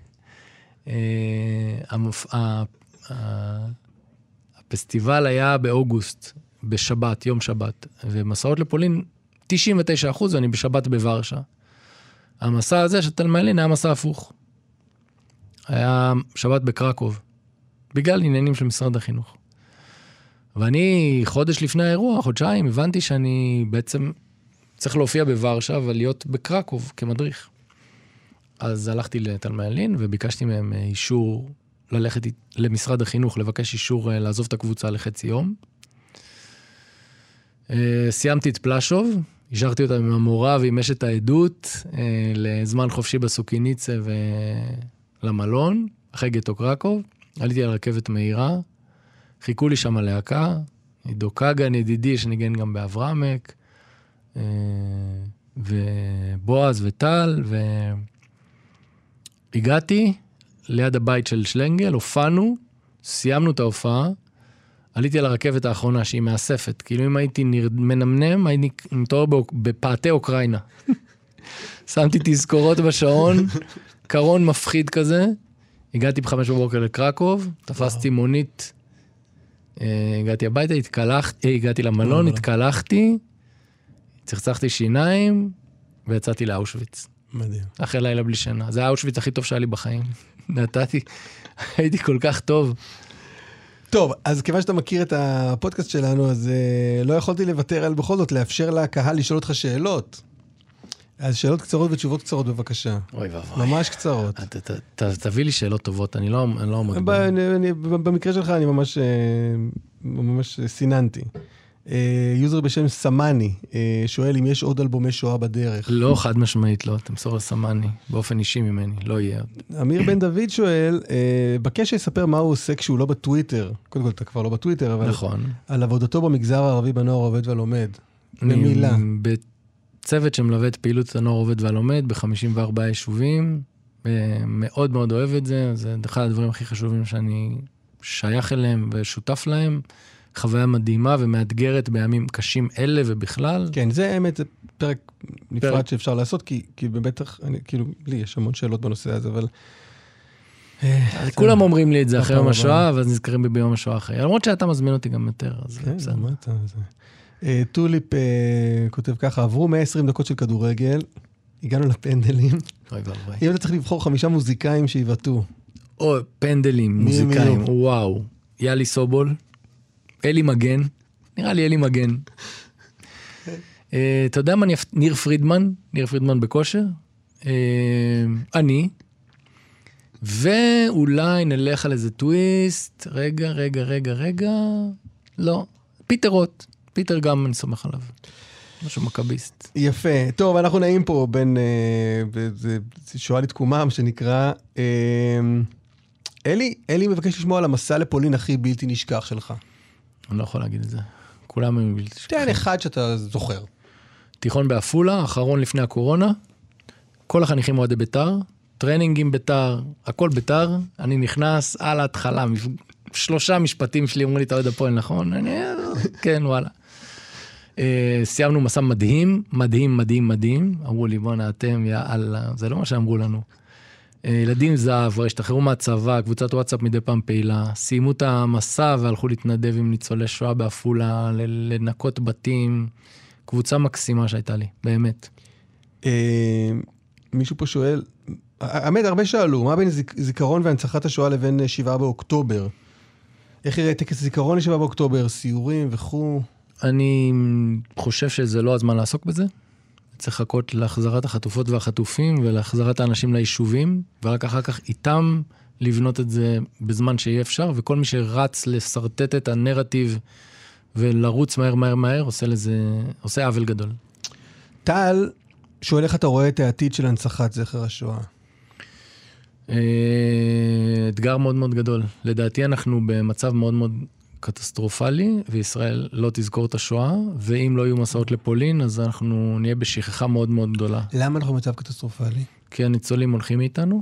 הפסטיבל היה באוגוסט, בשבת, יום שבת, ומסעות לפולין, תשעים ותשעה אחוז, ואני בשבת בוורשה. המסע הזה של תלמיילין היה מסע הפוך. היה שבת בקרקוב, בגלל עניינים של משרד החינוך. ואני, חודש לפני האירוע, חודשיים, הבנתי שאני בעצם צריך להופיע בוורשה, אבל להיות בקרקוב כמדריך. אז הלכתי לתלמיילין, וביקשתי מהם אישור ללכת למשרד החינוך, לבקש אישור לעזוב את הקבוצה לחצי יום. סיימתי את פלשוב, השארתי אותה עם המורה ועם אשת העדות, לזמן חופשי בסוקיניצה ולמלון, אחרי גטו קרקוב. עליתי על רכבת מהירה, חיכו לי שם הלהקה, עידו קגן ידידי שניגן גם באברמק, ובועז וטל, והגעתי ליד הבית של שלנגל, הופענו, סיימנו את ההופעה, עליתי על הרכבת האחרונה שהיא מאספת, כאילו אם הייתי מנמנם, הייתי מתואר בפאתי אוקראינה. שמתי תזכורות בשעון, קרון מפחיד כזה, הגעתי בחמש בבוקר לקרקוב, תפסתי מונית, הגעתי הביתה, התקלחתי, הגעתי למלון, התקלחתי, צחצחתי שיניים, ויצאתי לאושוויץ. מדהים. אחרי לילה בלי שינה. זה האושוויץ הכי טוב שהיה לי בחיים. נתתי, הייתי כל כך טוב. טוב, אז כיוון שאתה מכיר את הפודקאסט שלנו, אז uh, לא יכולתי לוותר על בכל זאת, לאפשר לקהל לשאול אותך שאלות. אז שאלות קצרות ותשובות קצרות, בבקשה. אוי ואבוי. ממש קצרות. ת, ת, ת, תביא לי שאלות טובות, אני לא, אני לא מגביל. במקרה שלך אני ממש, ממש סיננתי. יוזר בשם סמני, שואל אם יש עוד אלבומי שואה בדרך. לא, חד משמעית לא, תמסור לסמני, באופן אישי ממני, לא יהיה עוד. אמיר בן דוד שואל, בקש שיספר מה הוא עושה כשהוא לא בטוויטר, קודם כל אתה כבר לא בטוויטר, אבל נכון. על עבודתו במגזר הערבי בנוער עובד והלומד. במילה. בצוות שמלווה את פעילות הנוער עובד והלומד, ב-חמישים וארבעה יישובים, מאוד מאוד אוהב את זה, זה אחד הדברים הכי חשובים שאני שייך אליהם ושותף להם. חוויה מדהימה ומאתגרת בימים קשים אלה ובכלל. כן, זה האמת, זה פרק נפרד שאפשר לעשות, כי, כי בטח, אני, כאילו, לי יש המון שאלות בנושא הזה, אבל... כולם אומרים לי את זה אחרי יום השואה, ואז נזכרים בי ביום השואה אחרי. למרות שאתה מזמין אותי גם יותר, אז בסדר. כן, מה אתה... טוליפ כותב ככה, עברו מאה ועשרים דקות של כדורגל, הגענו לפנדלים. אוי ואבוי. אם אתה צריך לבחור חמישה מוזיקאים שיבטאו. או, פנדלים, מוזיקאים, וואו. יאלי סובול. אלי מגן, נראה לי אלי מגן. אתה יודע מה, ניר פרידמן, ניר פרידמן בכושר, אני, ואולי נלך על איזה טוויסט, רגע, רגע, רגע, רגע, לא, פיטר רוט, פיטר גם אני סומך עליו, משהו מקביסט. יפה, טוב, אנחנו נעים פה בין, זה שואה לתקומם שנקרא, אלי, אלי מבקש לשמוע על המסע לפולין הכי בלתי נשכח שלך. אני לא יכול להגיד את זה. כולם הם בלתי נשכחים. תן אחד שאתה זוכר. תיכון באפולה, האחרון לפני הקורונה. כל החניכים אוהדי ביתר, טרנינגים ביתר, הכל ביתר. אני נכנס על ההתחלה, שלושה משפטים שלי אומרים לי, אתה אוהד הפועל, נכון? אני, כן, וואלה. סיימנו מסע מדהים, מדהים, מדהים, מדהים. אמרו לי, בוא נעתם, יאללה. זה לא מה שאמרו לנו. ילדים זהב, כבר השתחררו מהצבא, קבוצת וואטסאפ מדי פעם פעילה, סיימו את המסע והלכו להתנדב עם ניצולי שואה באפולה, לנקות בתים, קבוצה מקסימה שהייתה לי, באמת. מישהו פה שואל, האמת, הרבה שאלו, מה בין זיכרון והנצחת השואה לבין שבעה באוקטובר? איך יראה טקס זיכרון לשבעה באוקטובר, סיורים וכו'? אני חושב שזה לא הזמן לעסוק בזה. צריך לחכות להחזרת החטופות והחטופים ולהחזרת האנשים ליישובים, ורק אחר כך איתם לבנות את זה בזמן שיהיה אפשר, וכל מי שרץ לסרטט את הנרטיב ולרוץ מהר מהר מהר, עושה לזה, עושה עוול גדול. טל, שואל איך אתה רואה את העתיד של הנצחת זכר השואה? אתגר מאוד מאוד גדול. לדעתי אנחנו במצב מאוד מאוד קטסטרופלי, וישראל לא תזכור את השואה, ואם לא יהיו מסעות לפולין, אז אנחנו נהיה בשכחה מאוד מאוד גדולה. למה אנחנו במצב קטסטרופלי? כי הניצולים הולכים מאיתנו,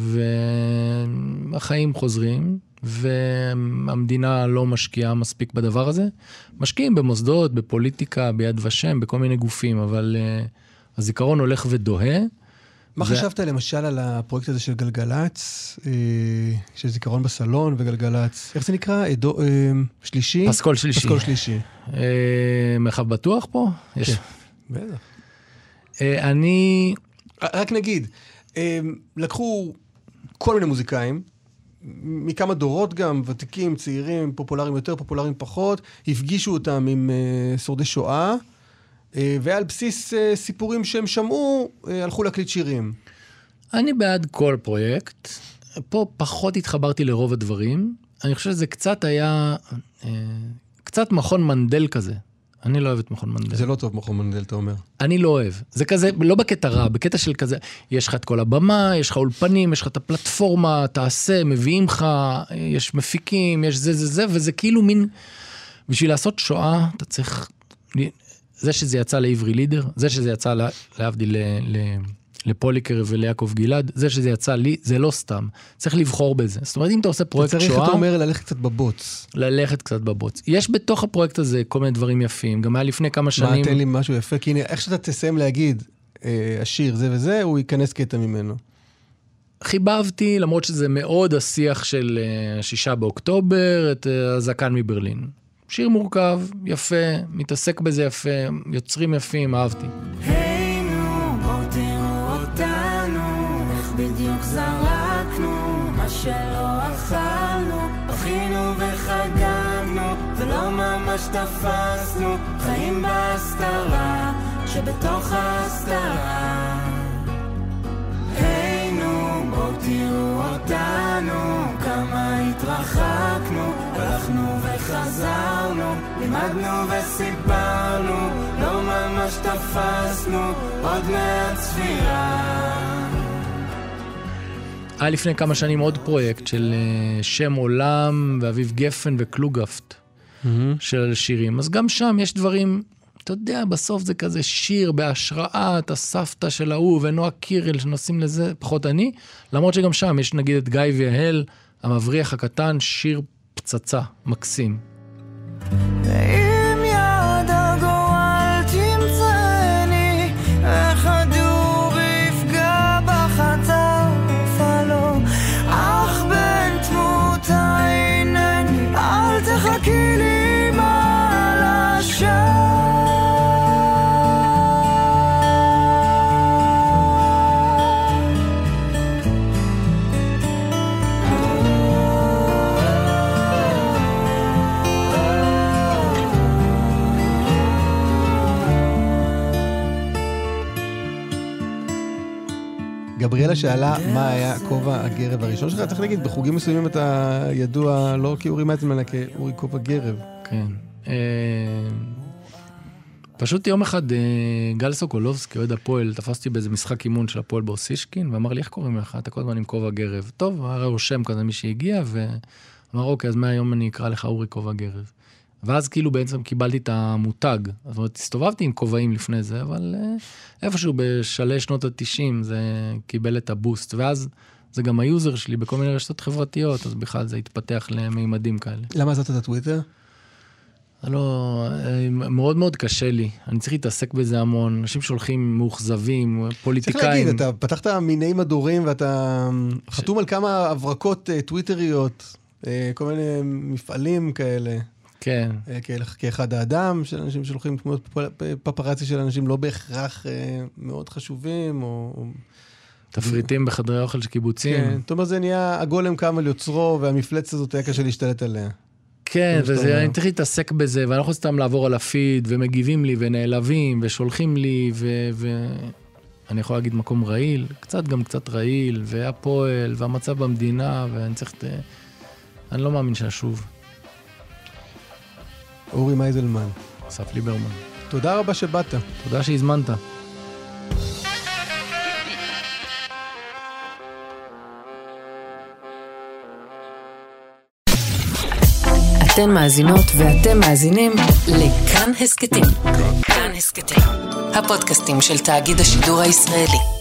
והחיים חוזרים, והמדינה לא משקיעה מספיק בדבר הזה. משקיעים במוסדות, בפוליטיקה, ביד ושם, בכל מיני גופים, אבל uh, הזיכרון הולך ודוהה. מה ו... חשבת למשל על הפרויקט הזה של גלגלץ, אה, של זיכרון בסלון וגלגלץ? איך זה נקרא? אדו, אה, שלישי? פסקול שלישי. פסקול שלישי. אה, מרחב בטוח פה? כן, יש... בטח. אה, אני... רק נגיד, אה, לקחו כל מיני מוזיקאים, מכמה דורות גם, ותיקים, צעירים, פופולריים יותר, פופולריים פחות, הפגישו אותם עם uh, שורדי שואה, uh, ועל בסיס uh, סיפורים שהם שמעו, uh, הלכו להקליט שירים. אני בעד כל פרויקט. פה פחות התחברתי לרוב הדברים. אני חושב שזה קצת היה, uh, קצת מכון מנדל כזה. אני לא אוהב את מכון מנדל. זה לא טוב מכון מנדל, אתה אומר. אני לא אוהב. זה כזה, לא בקטע רע, בקטע של כזה, יש לך את כל הבמה, יש לך אולפנים, יש לך את הפלטפורמה, תעשה, מביאים לך, יש מפיקים, יש זה זה זה, וזה כאילו מין, בשביל לעשות שואה, אתה צריך, זה שזה יצא לעברי לידר, זה שזה יצא להבדיל לפוליקר וליעקב גלעד, זה שזה יצא לי, זה לא סתם. צריך לבחור בזה. זאת אומרת, אם אתה עושה פרויקט שואה... צריך, אתה אומר, ללכת קצת בבוץ. ללכת קצת בבוץ. יש בתוך הפרויקט הזה כל מיני דברים יפים. גם היה לפני כמה שנים... מה, תן לי משהו יפה, כי הנה, איך שאתה תסיים להגיד, אה, השיר זה וזה, הוא ייכנס קטע ממנו. חיבבתי, למרות שזה מאוד השיח של אה, שישה באוקטובר, את אה, הזקן מברלין. שיר מורכב, יפה, מתעסק בזה יפה, יוצרים יפים, אהבתי. בדיוק זרקנו, מה שלא אכלנו, בכינו וחגגנו, ולא ממש תפסנו, חיים בהסתרה, שבתוך ההסתרה. היינו, בואו תראו אותנו, כמה התרחקנו, הלכנו וחזרנו, לימדנו וסיפרנו, לא ממש תפסנו, עוד מעט ספירה. היה לפני כמה שנים עוד פרויקט של שם עולם ואביב גפן וקלוגפט mm-hmm. של שירים. אז גם שם יש דברים, אתה יודע, בסוף זה כזה שיר בהשראת הסבתא של ההוא ונועה קירל שנוסעים לזה, פחות אני. למרות שגם שם יש נגיד את גיא ויהל, המבריח הקטן, שיר פצצה, מקסים. עם יד הגורל תמצאני, וכדור יפגע בחצר. אל תחכי לי מה לשם. גבריאלה שאלה מה היה כובע הגרב הראשון שלך. צריך להגיד, בחוגים מסוימים אתה ידוע לא כאורי מצמן, אלא כאורי כובע גרב. כן. פשוט יום אחד גל סוקולובסקי, אוהד הפועל, תפסתי באיזה משחק אימון של הפועל באוסישקין, ואמר לי, איך קוראים לך? אתה כל הזמן עם כובע גרב. טוב, הרי הוא שם כזה מי שהגיע, ואמר, אוקיי, אז מהיום אני אקרא לך אורי כובע גרב. ואז כאילו בעצם קיבלתי את המותג. זאת אומרת, הסתובבתי עם כובעים לפני זה, אבל איפשהו בשלהי שנות ה-תשעים זה קיבל את הבוסט. ואז זה גם היוזר שלי בכל מיני רשתות חברתיות, אז בכלל זה התפתח למימדים כאלה. למה עזרת את הטוויטר? לא, מאוד מאוד קשה לי. אני צריך להתעסק בזה המון. אנשים שולחים מאוכזבים, פוליטיקאים. צריך להגיד, אתה פתחת מיני מדורים, ואתה חתום על כמה הברקות טוויטריות, כל מיני מפעלים כאלה. כן. כאחד האדם, של אנשים שולחים כמו פפרצי של אנשים לא בהכרח מאוד חשובים, או... תפריטים בחדרי אוכל של קיבוצים. כן, זאת אומרת, זה נהיה הגולם קם על יוצרו, והמפלצת הזאת היה קשה להשתלט עליה. כן, ואני צריך להתעסק בזה, ואני לא יכול סתם לעבור על הפיד, ומגיבים לי, ונעלבים, ושולחים לי, ואני יכול להגיד מקום רעיל, קצת גם קצת רעיל, והפועל, והמצב במדינה, ואני צריך... אני לא מאמין שאשוב. אורי מייזלמן. אסף ליברמן. תודה רבה שבאת. תודה שהזמנת. אתן מאזינות ואתם מאזינים לכאן הסקטים. כאן הסקטים, הפודקאסטים של תאגיד השידור הישראלי.